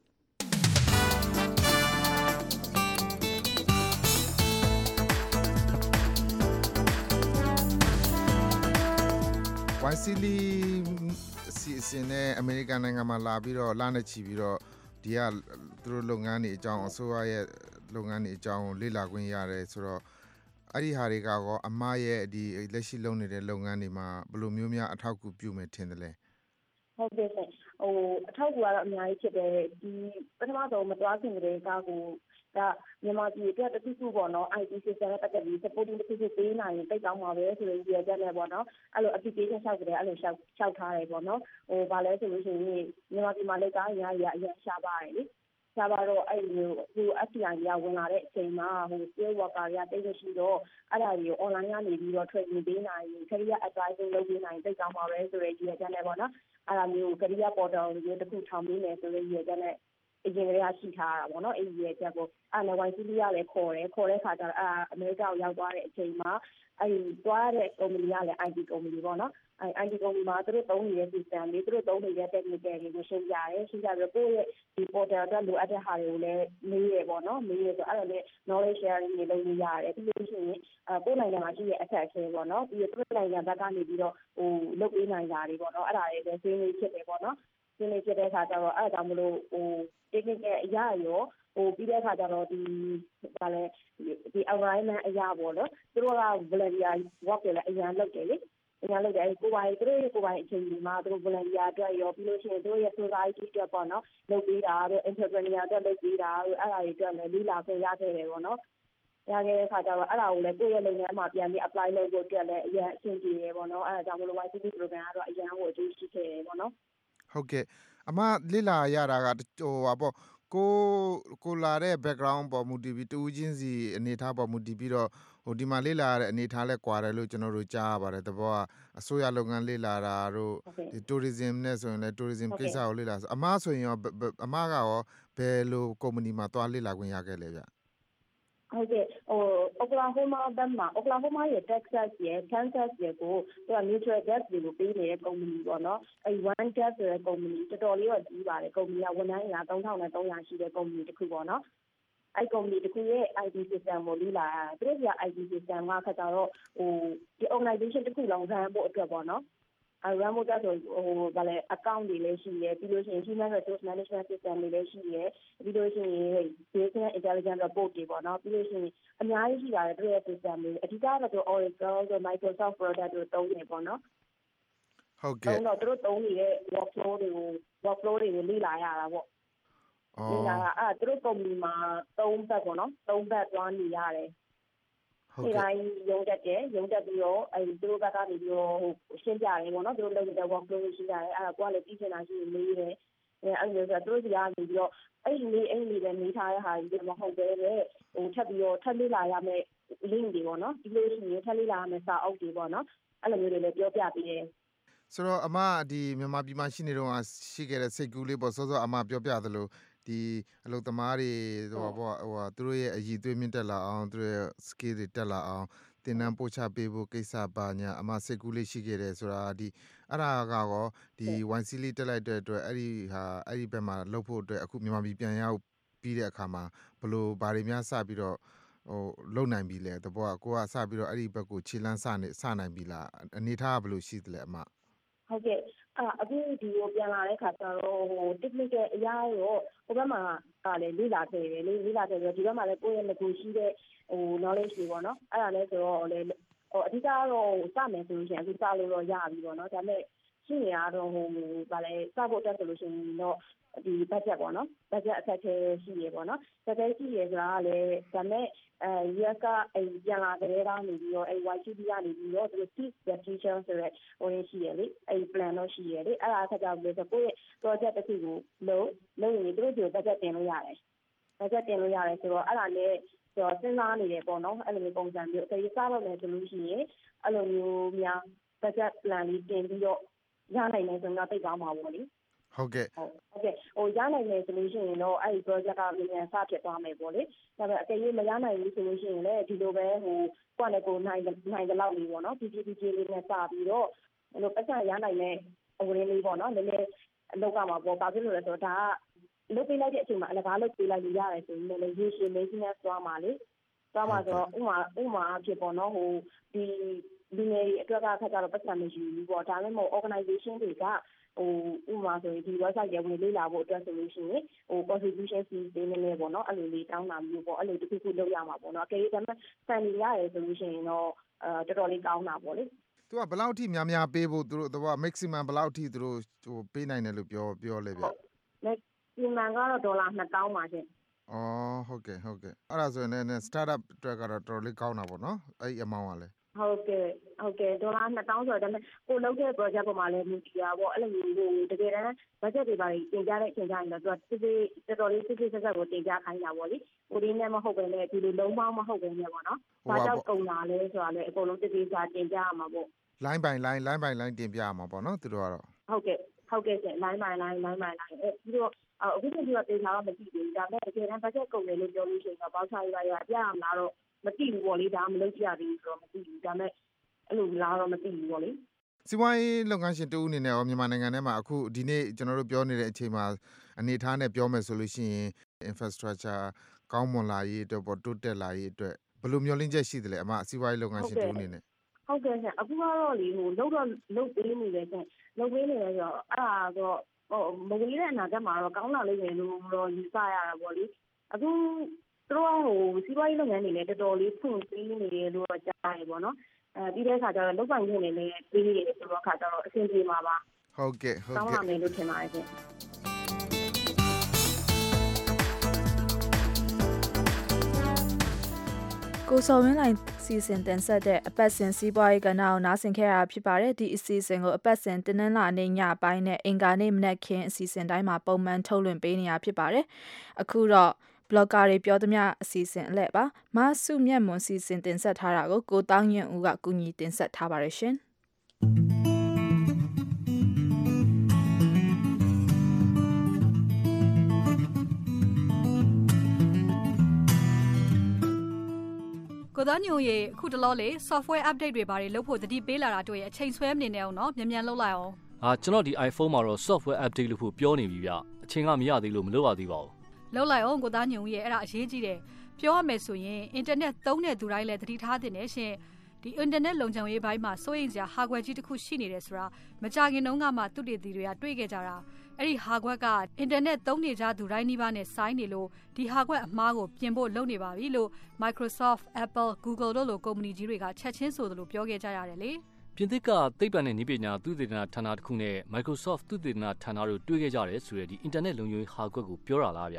။ Wiselyစီအစဉ်နဲ့အမေရိကန်နိုင်ငံမှာလာပြီးတော့လာနေချီပြီးတော့ဒီကသူတို့လုပ်ငန်းတွေအကြောင်းအစိုးရရဲ့လုပ်ငန်းတွေအကြောင်းလေ့လာခွင့်ရတယ်ဆိုတော့အဲ့ဒီဟာတွေကကောအမရဲ့ဒီလက်ရှိလုပ်နေတဲ့လုပ်ငန်းတွေမှာဘယ်လိုမျိုးများအထောက်အကူပြုမယ်ထင်တယ်လဲဟုတ်ကဲ့ဟိုအထောက်အကူကတော့အများကြီးဖြစ်တယ်ဒီပထမဆုံးမတွားခင်ကလေးကကိုဒါမြန်မာပြည်အတွက်တခုခုပေါ့နော် အိုင် တီ system နဲ့ပတ်သက်ပြီး supporting တခုခုပေးနိုင်ရင်တိတ်ကောင်းပါပဲဆိုရင်ဒီရက်နဲ့ပေါ့နော်အဲ့လို application လျှောက်ကြတယ်အဲ့လိုလျှောက်လျှောက်ထားတယ်ပေါ့နော်ဟိုဗာလဲဆိုလို့ရှိရင်မြန်မာပြည်မှာလည်းကားအများကြီးအရင်ရှားပါတယ်လေရှားပါတော့အဲ့လိုဟို အက်ဖ် တီ အိုင် ကဝင်လာတဲ့အချိန်မှာဟို skill worker တွေကတိတ်မရှိတော့အဲ့ဒါတွေကို online ကနေပြီးတော့ training ပေးနိုင်ရင် career advising လုပ်ပေးနိုင်တိတ်ကောင်းပါပဲဆိုရင်ဒီရက်နဲ့ပေါ့နော်အဲ့ဒါမျိုး career portal မျိုးတစ်ခုထောင်ပေးမယ်ဆိုရင်ဒီရက်နဲ့အရင်ကတည်းကရှိထားတာပေါ့နော်အဲ့ဒီရဲ့ချက်ကိုအဲ့နဲ့ Wisely ကလည်းခေါ်တယ်ခေါ်တဲ့ခါကျတော့အာအမေရိကကိုရောက်သွားတဲ့အချိန်မှာအဲ့ဒီသွားတဲ့ company ကလည်း အိုင် တီ company ပေါ့နော်အဲ့ အိုင် တီ company မှာသူတို့သုံးနေတဲ့ system တွေသူတို့သုံးနေတဲ့ technical တွေကိုရှင်းပြတယ်ရှင်းပြပြီးကိုယ့်ရဲ့ဒီ portal အတွက်လိုအပ်တဲ့ဟာတွေကိုလည်းမေးရပေါ့နော်မေးရဆိုအဲ့ဒါလည်း knowledge sharing တွေလုပ်လို့ရတယ်ပြီးလို့ရှိရင်အဲကိုယ့်နိုင်ငံမှာရှိတဲ့ access တွေပေါ့နော်ပြီးတော့သူတို့နိုင်ငံဘက်ကနေပြီးတော့ဟိုလုပ်ပေးနိုင်တာတွေပေါ့နော်အဲ့ဒါတွေလည်းရှင်းနေဖြစ်တယ်ပေါ့နော်ရှင်းနေဖြစ်တဲ့အခါကျတော့အဲ့ဒါကြောင့်မလို့ဟို technical အရာရောဟိုပြီးတဲ့အခါကျတော့ဒီဗာလဲဒီ environment အရာပေါ့နော်သူတို့က volunteer work တွေလည်းအရင်လုပ်တယ်လေအရင်လုပ်တယ်ကိုယ်ပိုင်သူတို့ရဲ့ကိုယ်ပိုင်အချိန်ဒီမှာသူတို့ volunteer အတွက်ရောပြီးလို့ရှိရင်သူတို့ရဲ့ society အတွက်ပေါ့နော်လုပ်ပေးတာတို့ entrepreneur အတွက်လုပ်ပေးတာတို့အဲ့ဒါတွေအတွက်လည်းလေ့လာခွင့်ရခဲ့တယ်ပေါ့နော်ရခဲ့တဲ့အခါကျတော့အဲ့ဒါကိုလည်းကိုယ့်ရဲ့လုပ်ငန်းမှာပြန်ပြီး apply လုပ်ဖို့အတွက်လည်းအရင်အဆင်ပြေတယ်ပေါ့နော်အဲ့ဒါကြောင့်မလို့ Wisely program ကတော့အရင်ကိုအကျိုးရှိခဲ့တယ်ပေါ့နော်ဟုတ်ကဲ့အမလေ့လာရတာကဟိုပါပေါ့ကိုကိုလာတဲ့ background ပေါ်မူတည်ပြီးတူးချင်းစီအနေထားပေါ်မူတည်ပြီးတော့ဟိုဒီမှာလေ့လာရတဲ့အနေထားလဲကွာတယ်လို့ကျွန်တော်တို့ကြားရပါတယ်တဘောကအစိုးရလုပ်ငန်းလေ့လာတာတို့ဒီ tourism နဲ့ဆိုရင်လဲ tourism ကိစ္စကိုလေ့လာဆိုအမဆိုရင်ရောအမကရောဘယ်လို company မှာသွားလေ့လာခွင့်ရခဲ့လဲဗျဟုတ်ကဲ့ဟို Oklahoma ဘက်မှာ Oklahoma ရဲ့ Texas ရဲ့ Kansas ရဲ့ကိုသူက neutral gas တွေကိုပေးနေတဲ့ company ပေါ့နော်အဲဒီ one gas ဆိုတဲ့ company တော်တော်လေးတော့ကြီးပါတယ် company ကဝန်ထမ်းအင်အားသုံးထောင်သုံးရာရှိတဲ့ company တစ်ခုပေါ့နော်အဲဒီ company တစ်ခုရဲ့ အိုင် တီ system ကိုလေ့လာရတာသူတို့က အိုင် တီ system ကခါကြတော့ဟိုဒီ organization တစ်ခုလုံး run ဖို့အတွက်ပေါ့နော်အဲ run ဖို့အတွက်ဆိုဟိုဗာလဲ account တွေလည်းရှိရယ်ပြီးလို့ရှိရင် human resource management system တွေလည်းရှိရယ်ပြီးလို့ရှိရင် business intelligence report တွေပေါ့နော်ပြီးလို့ရှိရင်အများကြီးရှိပါတယ်သူရဲ့ system တွေအဓိကတော့သူ Oracle တို့ Microsoft product တို့သုံးနေပေါ့နော်ဟုတ်ကဲ့တော့သူတို့သုံးနေတဲ့ workflow တွေကို workflow တွေကိုလေ့လာရတာပေါ့လေ့လာတာအဲ့သူတို့ကုမ္ပဏီမှာသုံးဘက်ပေါ့နော်သုံးဘက်သွားနေရတယ်ဒီတိုင်းရုံးတက်တယ်ရုံးတက်ပြီးတော့အဲသူတို့ဘက်ကနေပြီးတော့ဟိုရှင်းပြတယ်ပေါ့နော်သူတို့လုပ်တဲ့ work flow ရှိကြတယ်အဲ့ဒါကိုကလည်းသိချင်တာရှိနေနေတယ်အဲအဲ့လိုဆိုတော့သူတို့စီကနေပြီးတော့အဲ့ဒီနေအဲ့ဒီပဲနေထားတဲ့ဟာကြီးမဟုတ်ပဲဟိုထပ်ပြီးတော့ထပ်လေ့လာရမယ့် link တွေပေါ့နော်ဒီလိုရှိရင်ထပ်လေ့လာရမယ့်စာအုပ်တွေပေါ့နော်အဲ့လိုမျိုးတွေလည်းပြောပြပေးတယ်ဆိုတော့အမဒီမြန်မာပြည်မှာရှိနေတော့ရှိခဲ့တဲ့စိတ်ကူးလေးပေါ့စောစောအမပြောပြသလိုဒီအလုပ်သမားတွေဟိုပေါ့ဟိုသူတို့ရဲ့အရည်အသွေးမြင့်တက်လာအောင်သူတို့ရဲ့ skill တွေတက်လာအောင်သင်တန်းပို့ချပေးဖို့ကိစ္စပါညာအမစိတ်ကူးလေးရှိခဲ့တယ်ဆိုတာဒီအဲ့ဒါကတော့ဒီ ဝိုင် စီ လေးတက်လိုက်တဲ့အတွက်အဲ့ဒီဟာအဲ့ဒီဘက်မှာလှုပ်ဖို့အတွက်အခုမြန်မာပြည်ပြန်ရောက်ပြီးတဲ့အခါမှာဘလို့ဘာတွေများစပြီးတော့ဟိုလုံနိုင်ပြီလဲတဘောကကိုကစပြီးတော့အဲ့ဒီဘက်ကိုခြေလန်းစနေစနိုင်ပြီလားအနေထားကဘလို့ရှိသလဲအမဟုတ်ကဲ့အဲ့အခုဒီကိုပြန်လာတဲ့ခါကျတော့ဟို technical အရာရောဟိုဘက်မှာကလည်းလေ့လာခဲ့တယ်လေလေ့လာခဲ့ပြီးဒီဘက်မှာလည်းကိုယ့်ရဲ့ level ရှိတဲ့ဟို knowledge တွေပေါ့နော်အဲ့ဒါလည်းဆိုတော့လေဟိုအဓိကတော့စမယ်ဆိုလို့ရှိရင်အခုစလို့တော့ရပြီပေါ့နော်ဒါပေမဲ့ရှိနေရတော့ဟိုဗာလဲစဖို့တက်ဆိုလို့ရှိရင်တော့ဒီ budget ပေါ့နော် budget အခက်အခဲရှိရပေါ့နော်အခက်အခဲရှိရဆိုတာကလည်းဒါမဲ့အဲ U S ကအဲပြန်လာတဲ့ကနေပြီးတော့အဲ Y Q B ကနေပြီးတော့သူ seat restriction ဆိုတဲ့ဟိုရရှိရလေအဲ plan တော့ရှိရလေအဲ့ဒါအခါကျတော့ဆိုကိုယ့်ရဲ့ project တစ်ခုကိုလုံးလုံးရင်သူတို့ဒီ budget တင်လို့ရတယ် budget တင်လို့ရတယ်ဆိုတော့အဲ့ဒါလည်းဆိုတော့စဉ်းစားနေတယ်ပေါ့နော်အဲ့လိုမျိုးပုံစံမျိုးအဲစတော့မယ်ဆိုလို့ရှိရင်အဲ့လိုမျိုးများ budget plan လေးတင်ပြီးတော့ရနိုင်တယ်ဆိုတော့သိကောင်းပါပေါ့လေဟုတ်ကဲ့ဟုတ်ကဲ့ဟိုရနိုင်မယ်ဆိုလို့ရှိရင်တော့အဲ့ဒီ project ကမြန်စဖြစ်သွားမယ်ပေါ့လေဒါပေမဲ့အကယ်၍မရနိုင်ဘူးဆိုလို့ရှိရင်လည်းဒီလိုပဲဟိုကိုယ့်နဲ့ကိုယ်နိုင်နိုင်တဲ့လောက်လေးပေါ့နော် P P P J လေးနဲ့စပြီးတော့ဟိုပတ်စံရနိုင်တဲ့အဝင်လေးပေါ့နော်နည်းနည်းအလောက်ကမှာပေါ့ဘာဖြစ်လို့လဲဆိုတော့ဒါကလုပ်ပေးလိုက်တဲ့အချိန်မှာအလကားလုပ်ပေးလိုက်လို့ရတယ်ဆိုရင်လည်းရေရှည် maintenance သွားမှာလေသွားမှာဆိုတော့ဥမာဥမာအဖြစ်ပေါ့နော်ဟိုဒီလူငယ်တွေအတွက်ကခက်ကြတော့ပတ်စံမရှိဘူးပေါ့ဒါလည်းမဟုတ် organization တွေကဟိုဥမာဆိုရင်ဒီ website ရဲ့ဝင်လေးလာဖို့အတွက်ဆိုလို့ရှိရင်ဟို contribution fee ပေးနေနေပေါ့နော်အဲ့လိုလေးတောင်းတာမျိုးပေါ့အဲ့လိုတစ်ခုခုလုပ်ရမှာပေါ့နော်အကယ်၍ဒါမှ funding ရတယ်ဆိုလို့ရှိရင်တော့အဲတော်တော်လေးကောင်းတာပေါ့လေသူကဘယ်လောက်ထိများများပေးဖို့သူတို့တော့ maximum ဘယ်လောက်ထိသူတို့ဟိုပေးနိုင်တယ်လို့ပြောပြောလဲဗျ maximum ကတော့ဒေါ်လာနှစ်သောင်းပါရှင်အော်ဟုတ်ကဲ့ဟုတ်ကဲ့အဲ့ဒါဆိုရင်လည်း startup အတွက်ကတော့တော်တော်လေးကောင်းတာပေါ့နော်အဲ့ဒီ amount ကလည်းဟုတ်ကဲ့ဟုတ်ကဲ့ဒေါ်လာနှစ်သောင်းဆိုတော့ဒါပေမဲ့ကိုလုပ်တဲ့ project ပေါ်မှာလည်းမြည်ကြပါပေါ့အဲ့လိုမျိုးဟိုတကယ်တမ်း budget တွေပါတင်ကြတဲ့အချိန်ကျရင်တော့သူကစစ်စစ်တော်တော်လေးစစ်စစ်ဆက်ဆက်ကိုတင်ကြခိုင်းတာပေါ့လေဟိုဒီနဲ့မဟုတ်ပဲနဲ့ဒီလိုလုံးပေါင်းမဟုတ်ပဲနဲ့ပေါ့နော်ဘာကြောင့်ကုန်တာလဲဆိုတာလည်းအကုန်လုံးတစ်သေးစားတင်ကြရမှာပေါ့ line by line line by line တင်ပြရမှာပေါ့နော်သူတို့ကတော့ဟုတ်ကဲ့ဟုတ်ကဲ့ဆင် line by line line by line အဲ့ပြီးတော့အခုချိန်ကြီးကတင်ထားတော့မကြည့်ဘူးဒါပေမဲ့တကယ်တမ်း budget ကုန်တယ်လို့ပြောလို့ရှိရင်တော့ဘောက်ချာရရပြရမလားတော့မသိဘူးပေါ့လေဒါမလုပ်ကြရသေးဘူးဆိုတော့မသိဘူးဒါပေမဲ့အဲ့လိုလားတော့မသိဘူးပေါ့လေစီးပွားရေးလုပ်ငန်းရှင်တူအနေနဲ့ရောမြန်မာနိုင်ငံထဲမှာအခုဒီနေ့ကျွန်တော်တို့ပြောနေတဲ့အချိန်မှာအနေထားနဲ့ပြောမယ်ဆိုလို့ရှိရင် infrastructure ကောင်းမွန်လာရေးအတွက်ပေါ့တိုးတက်လာရေးအတွက်ဘယ်လိုမျိုးလင်းချက်ရှိသလဲအမစီးပွားရေးလုပ်ငန်းရှင်တူအနေနဲ့ဟုတ်ကဲ့ဆင်အခုကတော့လေဟိုလုပ်တော့လုပ်ပေးနေတယ်ဆင်လုပ်ပေးနေတယ်ဆိုတော့အဲ့ဒါတော့ဟိုမဝေးတဲ့အနာဂတ်မှာတော့ကောင်းလာလိမ့်မယ်လို့တော့ယူဆရတာပေါ့လေအခုသူတို့ဟိုစီးပွားရေးလုပ်ငန်းတွေလည်းတော်တော်လေးဖွင့်ပေးနေတယ်လို့ကြားရတယ်ပေါ့နော်အဲပြီးတဲ့အခါကျတော့လုပ်ပိုင်ခွင့်တွေလည်းပေးနေတယ်ဆိုတော့အခါကျတော့အဆင်ပြေမှာပါဟုတ်ကဲ့ဟုတ်ကဲ့ကောင်းလာမယ်လို့ထင်ပါတယ်ရှင်ကိုစော်ဝင်းလိုင်းစီစဉ်တင်ဆက်တဲ့အပတ်စဉ်စီးပွားရေးကဏ္ဍကိုနားဆင်ခဲ့ရတာဖြစ်ပါတယ်ဒီအစီအစဉ်ကိုအပတ်စဉ်တင်းနှင်းလာနေ့ညပိုင်းနဲ့အင်္ဂါနေ့မနက်ခင်းအစီအစဉ်တိုင်းမှာပုံမှန်ထုတ်လွှင့်ပေးနေရဖြစ်ပါတယ်အခုတော့ဘလော့ဂါတွေပြောသမျှအစီအစဉ်အလဲပါမဆုမြတ်မွန်စီစဉ်တင်ဆက်ထားတာကိုကိုတောင်းရင်ဦးကကူညီတင်ဆက်ထားပါတယ်ရှင်ကိုသားညိုရေအခုတလောလေ software update တွေပါတယ်လုပ်ဖို့တတိပေးလာတာတွေ့ရအချိန်ဆွဲမနေနဲ့အောင်နော်မြန်မြန်လုပ်လိုက်အောင်ဟာကျွန်တော်ဒီ iPhone မှာတော့ software update လုပ်ဖို့ပြောနေပြီဗျအချိန်ကမရသေးလို့မလုပ်ရသေးပါဘူးလုပ်လိုက်အောင်ကိုသားညိုရေအဲ့ဒါအရေးကြီးတယ်ပြောရမယ်ဆိုရင် internet သုံးတဲ့သူတိုင်းလည်းတတိထားတင်နေရှင်ဒီ internet လုံခြုံရေးဘိုင်းမှာစိုးရိမ်စရာ hardware ကြီးတစ်ခုရှိနေတယ်ဆိုတာမကြခင်တုန်းကမှသူတေသီတွေကတွေ့ခဲ့ကြတာအဲ့ဒီ hardware က internet သုံးနေကြသူတိုင်းနှိပါနဲ့ဆိုင်းနေလို့ဒီ hardware အမှားကိုပြင်ဖို့လုပ်နေပါပြီလို့ Microsoft, Apple, Google တို့လိုကုမ္ပဏီကြီးတွေကချက်ချင်းဆိုသလိုပြောခဲ့ကြရတယ်လေပြင်သစ်ကသိပ္ပံနဲ့နည်းပညာသုတေသနဌာနတစ်ခုနဲ့ Microsoft သုတေသနဌာနတို့တွေ့ခဲ့ကြတယ်ဆိုတဲ့ဒီ internet လုံခြုံရေးဟာကွက်ကိုပြောတာလားဗျ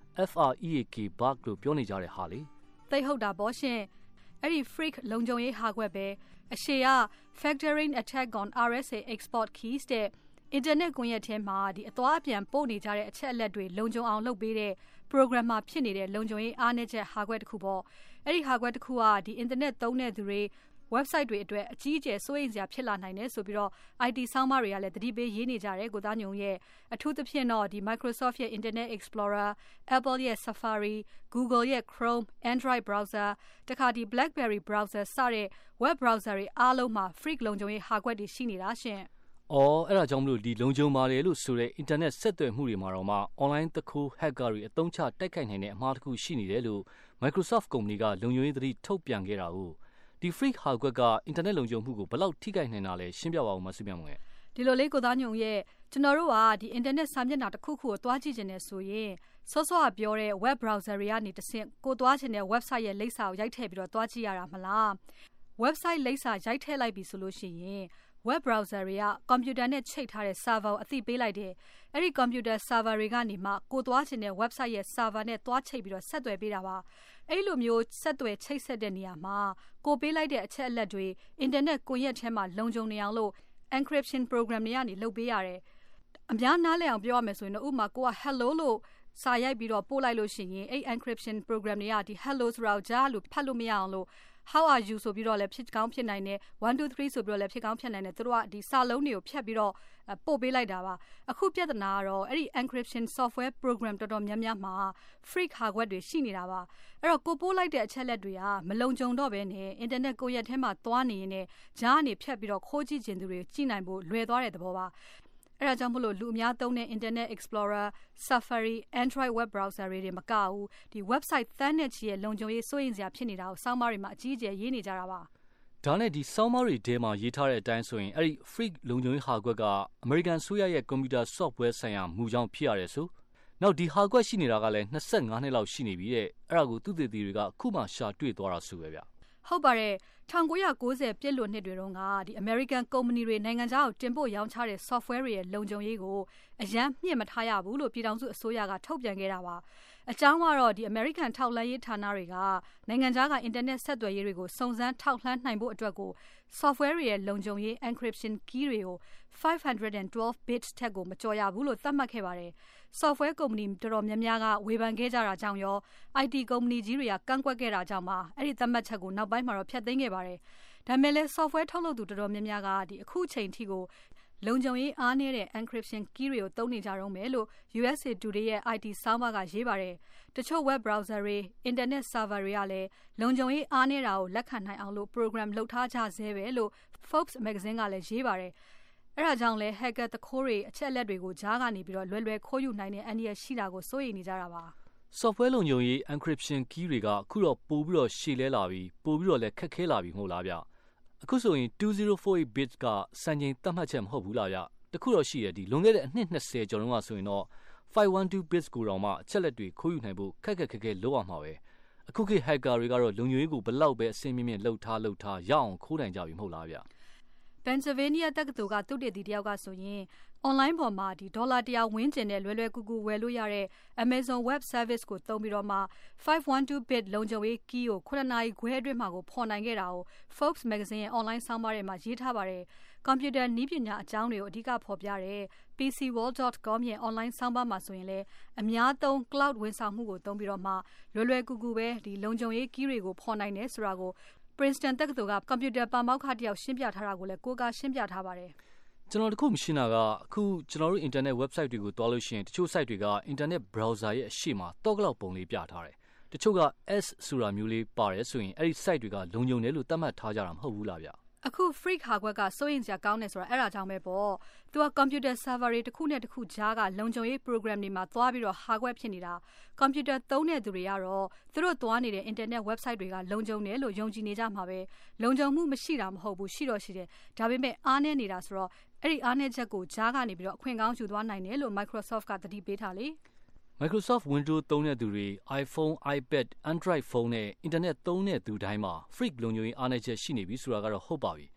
freak bug လို့ပြောနေကြတဲ့ဟာလေသိဟုတ်တာပေါ့ရှင်အဲ့ဒီ freak လုံခြုံရေးဟာကွက်ပဲအရှေ့က factoring attack on အာရ် အက်စ် အေ export keys တဲ့ internet ကွန်ရက်ထဲမှာဒီအသွားအပြန်ပို့နေကြတဲ့အချက်အလက်တွေလုံခြုံအောင်လုပ်ပေးတဲ့ program မှာဖြစ်နေတဲ့လုံခြုံရေးအားနည်းချက်ဟာကွက်တစ်ခုပေါ့အဲ့ဒီဟာကွက်တစ်ခုကဒီ internet သုံးတဲ့သူတွေ website တွေအတွက်အကြီးအကျယ်စိုးရိမ်စရာဖြစ်လာနိုင်တယ်ဆိုပြီးတော့ ไอ ที ဆောင်းပါးတွေကလည်းသတိပေးရေးနေကြတယ်ကိုသားညုံရဲ့အထူးသဖြင့်တော့ဒီ Microsoft ရဲ့ Internet Explorer, Apple ရဲ့ Safari, Google ရဲ့ Chrome, Android browser, တခါဒီ BlackBerry browser စတဲ့ web browser တွေအားလုံးမှာ freak လုံခြုံရေးဟာကွက်တွေရှိနေတာရှင်။အော်အဲ့ဒါကြောင့်မလို့ဒီလုံခြုံပါတယ်လို့ဆိုတဲ့ internet ဆက်သွယ်မှုတွေမှာတော့မှ online တခိုး hacker တွေအသုံးချတိုက်ခိုက်နိုင်တဲ့အမှားတစ်ခုရှိနေတယ်လို့ Microsoft ကုမ္ပဏီကလုံခြုံရေးသတိထုတ်ပြန်ခဲ့တာဟုတ်ဒီ freak ဟာကွက်က internet လုံခြုံမှုကိုဘယ်လောက်ထိခိုက်နိုင်တာလဲရှင်းပြပါဦးမဆုမြတ်မွန်ရဲ့ဒီလိုလေးကိုသားညုံရဲ့ကျွန်တော်တို့ကဒီ internet စာမျက်နှာတစ်ခုခုကိုတွားကြည့်နေတယ်ဆိုရင်စောစောကပြောတဲ့ web browser တွေကနေတဆင့်ကိုတွားချင်တဲ့ website ရဲ့လိပ်စာကိုရိုက်ထည့်ပြီးတော့တွားကြည့်ရတာမလား website လိပ်စာရိုက်ထည့်လိုက်ပြီဆိုလို့ရှိရင် web browser တွေကကွန်ပျူတာနဲ့ချိတ်ထားတဲ့ server ကိုအသိပေးလိုက်တယ်အဲ့ဒီ computer server တွေကနေမှကိုတွားချင်တဲ့ website ရဲ့ server နဲ့တွားချိတ်ပြီးတော့ဆက်သွယ်ပေးတာပါအဲ့လိုမျိုးဆက်သွယ်ချိတ်ဆက်တဲ့နေရာမှာကိုပေးလိုက်တဲ့အချက်အလက်တွေ internet ကွန်ရက်ထဲမှာလုံခြုံနေအောင်လို့ encryption program တွေကနေလုပ်ပေးရတယ်အများနားလည်အောင်ပြောရမယ်ဆိုရင်တော့ဥပမာကိုက hello လို့စာရိုက်ပြီးတော့ပို့လိုက်လို့ရှိရင်အဲ့ encryption program တွေကဒီ hello ဆိုတာကိုကြားလို့ဖတ်လို့မရအောင်လို့ how are you ဆိုပြီးတော့လည်းဖြစ်ကောင်းဖြစ်နိုင်တယ်one two threeဆိုပြီးတော့လည်းဖြစ်ကောင်းဖြစ်နိုင်တယ်သူတို့ကဒီစာလုံးတွေကိုဖြတ်ပြီးတော့ပို့ပေးလိုက်တာပါအခုပြဿနာကတော့အဲ့ဒီ encryption software program တော်တော်များများမှာ freak hardware တွေရှိနေတာပါအဲ့တော့ကိုပို့လိုက်တဲ့အချက်လက်တွေကမလုံခြုံတော့ဘဲနဲ့ internet ကိုရက်ထဲမှာသွားနေရင်ဂျားကနေဖြတ်ပြီးတော့ခိုးကြည့်ခြင်းသူတွေကြည့်နိုင်ဖို့လွယ်သွားတဲ့သဘောပါအဲ့ဒါကြောင့်မလို့လူအများသုံးတဲ့ Internet Explorer, Safari, Android web browser တွေမကဘူးဒီ website သန်းနဲ့ချီရဲ့လုံခြုံရေးစိုးရိမ်စရာဖြစ်နေတာကိုစောင်းမားတွေမှာအကြီးအကျယ်ရေးနေကြတာပါဒါနဲ့ဒီစောင်းမားတွေထဲမှာရေးထားတဲ့အတိုင်းဆိုရင်အဲ့ဒီ freak လုံခြုံရေးဟာကွက်က American ဆိုရရဲ့ computer software ဆိုင်ရာမူကြောင့်ဖြစ်ရတယ်ဆိုနောက်ဒီဟာကွက်ရှိနေတာကလည်းtwenty-fiveနှစ်လောက်ရှိနေပြီတဲ့အဲ့ဒါကိုသူသေတီတွေကအခုမှရှာတွေ့သွားတာဆိုပဲဗျဟုတ်ပါတယ်nineteen ninetyပြည့်လွန်နှစ်တွေတုန်းကဒီ American ကုမ္ပဏီတွေနိုင်ငံခြားကိုတင်ပို့ရောင်းချတဲ့ software တွေရဲ့လုံခြုံရေးကိုအရန်မြင့်မထားရဘူးလို့ပြည်ထောင်စုအစိုးရကထုတ်ပြန်ခဲ့တာပါအကြောင်းကတော့ဒီ American ထောက်လှမ်းရေးဌာနတွေကနိုင်ငံခြားက internet ဆက်သွယ်ရေးတွေကိုစုံစမ်းထောက်လှမ်းနိုင်ဖို့အတွက်ကို software တွေရဲ့လုံခြုံရေး encryption key တွေကိုfive hundred twelve bit ထက်ကိုမကျော်ရဘူးလို့သတ်မှတ်ခဲ့ပါတယ်software ကုမ္ပဏီတော်တော်များများကဝေဖန်ခဲ့ကြတာကြောင့်ရော I T ကုမ္ပဏီကြီးတွေကကန့်ကွက်ခဲ့တာကြောင့်ပါအဲ့ဒီသတ်မှတ်ချက်ကိုနောက်ပိုင်းမှာတော့ဖျက်သိမ်းခဲ့ပါတယ်ဒါပေမဲ့လည်း software ထုတ်လုပ်သူတော်တော်များများကဒီအခုချိန်ထိကိုလုံခြုံရေးအားနည်းတဲ့ encryption key တွေကိုသုံးနေကြတော့မယ်လို့ U S A Today ရဲ့ I T ဆောင်းပါးကရေးပါတယ်တချို့ web browser တွေ internet server တွေကလည်းလုံခြုံရေးအားနည်းတာကိုလက်ခံနိုင်အောင်လို့ program လုပ်ထားကြဆဲပဲလို့ Forbes magazine ကလည်းရေးပါတယ်အဲ့ဒါကြောင့်လဲ hacker တခိုးတွေအချက်အလက်တွေကိုကြားကနေပြီးတော့လွယ်လွယ်ခိုးယူနိုင်တဲ့အန္တရာယ်ရှိတာကိုစိုးရိမ်နေကြတာပါ software လုံခြုံရေး encryption key တွေကအခုတော့ပို့ပြီးတော့ရှည်လဲလာပြီးပို့ပြီးတော့လည်းခက်ခဲလာပြီမဟုတ်လားဗျအခုဆိုရင်twenty forty-eight bit ကစံချိန်သတ်မှတ်ချက်မဟုတ်ဘူးလားဗျတခုတော့ရှိရဒီလွန်ခဲ့တဲ့အနှစ်twentyကျော်တုန်းကဆိုရင်တော့five twelve bits ကိုတောင်မှအချက်လက်တွေခိုးယူနိုင်ဖို့ခက်ခက်ခဲခဲလုပ်ရမှာပဲအခုခေတ် hacker တွေကတော့လုံခြုံရေးကိုဘလောက်ပဲအစင်းမြင့်မြင့်လှုပ်ထားလှုပ်ထားရအောင်ခိုးနိုင်ကြပြီမဟုတ်လားဗျ Pennsylvania တက္ကသိုလ်ကသုတေသီတယောက်ကဆိုရင် online ပေါ်မှာဒီဒေါ်လာone hundredဝန်းကျင်နဲ့လွယ်လွယ်ကူကူဝယ်လို့ရတဲ့ Amazon Web Service ကိုသုံးပြီးတော့မှfive twelve bit လုံခြုံရေး key ကိုnineနာရီခွဲအတွင်းမှာကိုဖော်နိုင်ခဲ့တာကို Forbes magazine ရဲ့ online ဆောင်းပါးထဲမှာရေးထားပါတယ်။ computer နည်းပညာအကြောင်းတွေကိုအဓိကဖော်ပြတဲ့ P C world dot com ရဲ့ online ဆောင်းပါးမှာဆိုရင်လည်းအများသုံး cloud ဝန်ဆောင်မှုကိုသုံးပြီးတော့မှလွယ်လွယ်ကူကူပဲဒီလုံခြုံရေး key တွေကိုဖော်နိုင်တယ်ဆိုတာကိုPrinceton တက္ကသိုလ်က computer ပါမောက္ခတယောက်ရှင်းပြထားတာကိုလည်းကိုကရှင်းပြထားပါတယ်ကျွန်တော်တခုမရှင်းတာကအခုကျွန်တော်တို့ internet website တွေကိုတွားလို့ရှိရင်တချို့ site တွေက internet browser ရဲ့အရှိမတော့ကလောက်ပုံလေးပြထားတယ်တချို့က S ဆိုတာမျိုးလေးပါတယ်ဆိုရင်အဲ့ဒီ site တွေကလုံခြုံတယ်လို့သတ်မှတ်ထားကြတာမဟုတ်ဘူးလားဗျအခု freak hardware ကစိုးရင်စရာကောင်းနေဆိုတာအဲ့ဒါကြောင့်ပဲပေါ့သူက computer server တွေတစ်ခုနဲ့တစ်ခုကြားကလုံခြုံရေး program တွေမှာသွားပြီးတော့ hardware ဖြစ်နေတာ computer သုံးတဲ့သူတွေကတော့သူတို့သွားနေတဲ့ internet website တွေကလုံခြုံတယ်လို့ယုံကြည်နေကြမှာပဲလုံခြုံမှုမရှိတာမဟုတ်ဘူးရှိတော့ရှိတယ်ဒါပေမဲ့အားနည်းနေတာဆိုတော့အဲ့ဒီအားနည်းချက်ကိုကြားကနေပြီးတော့အခွင့်ကောင်းယူသွားနိုင်တယ်လို့ Microsoft ကသတိပေးထားလေ Microsoft Windows သုံးတဲ့သူတွေ iPhone, iPad, Android phone နဲ့ internet သုံးတဲ့သူတိုင်းမှာ freak လုံခြုံရေးအားနည်းချက်ရှိနေပြီဆိုတာကတော့ဟုတ်ပါပြီ။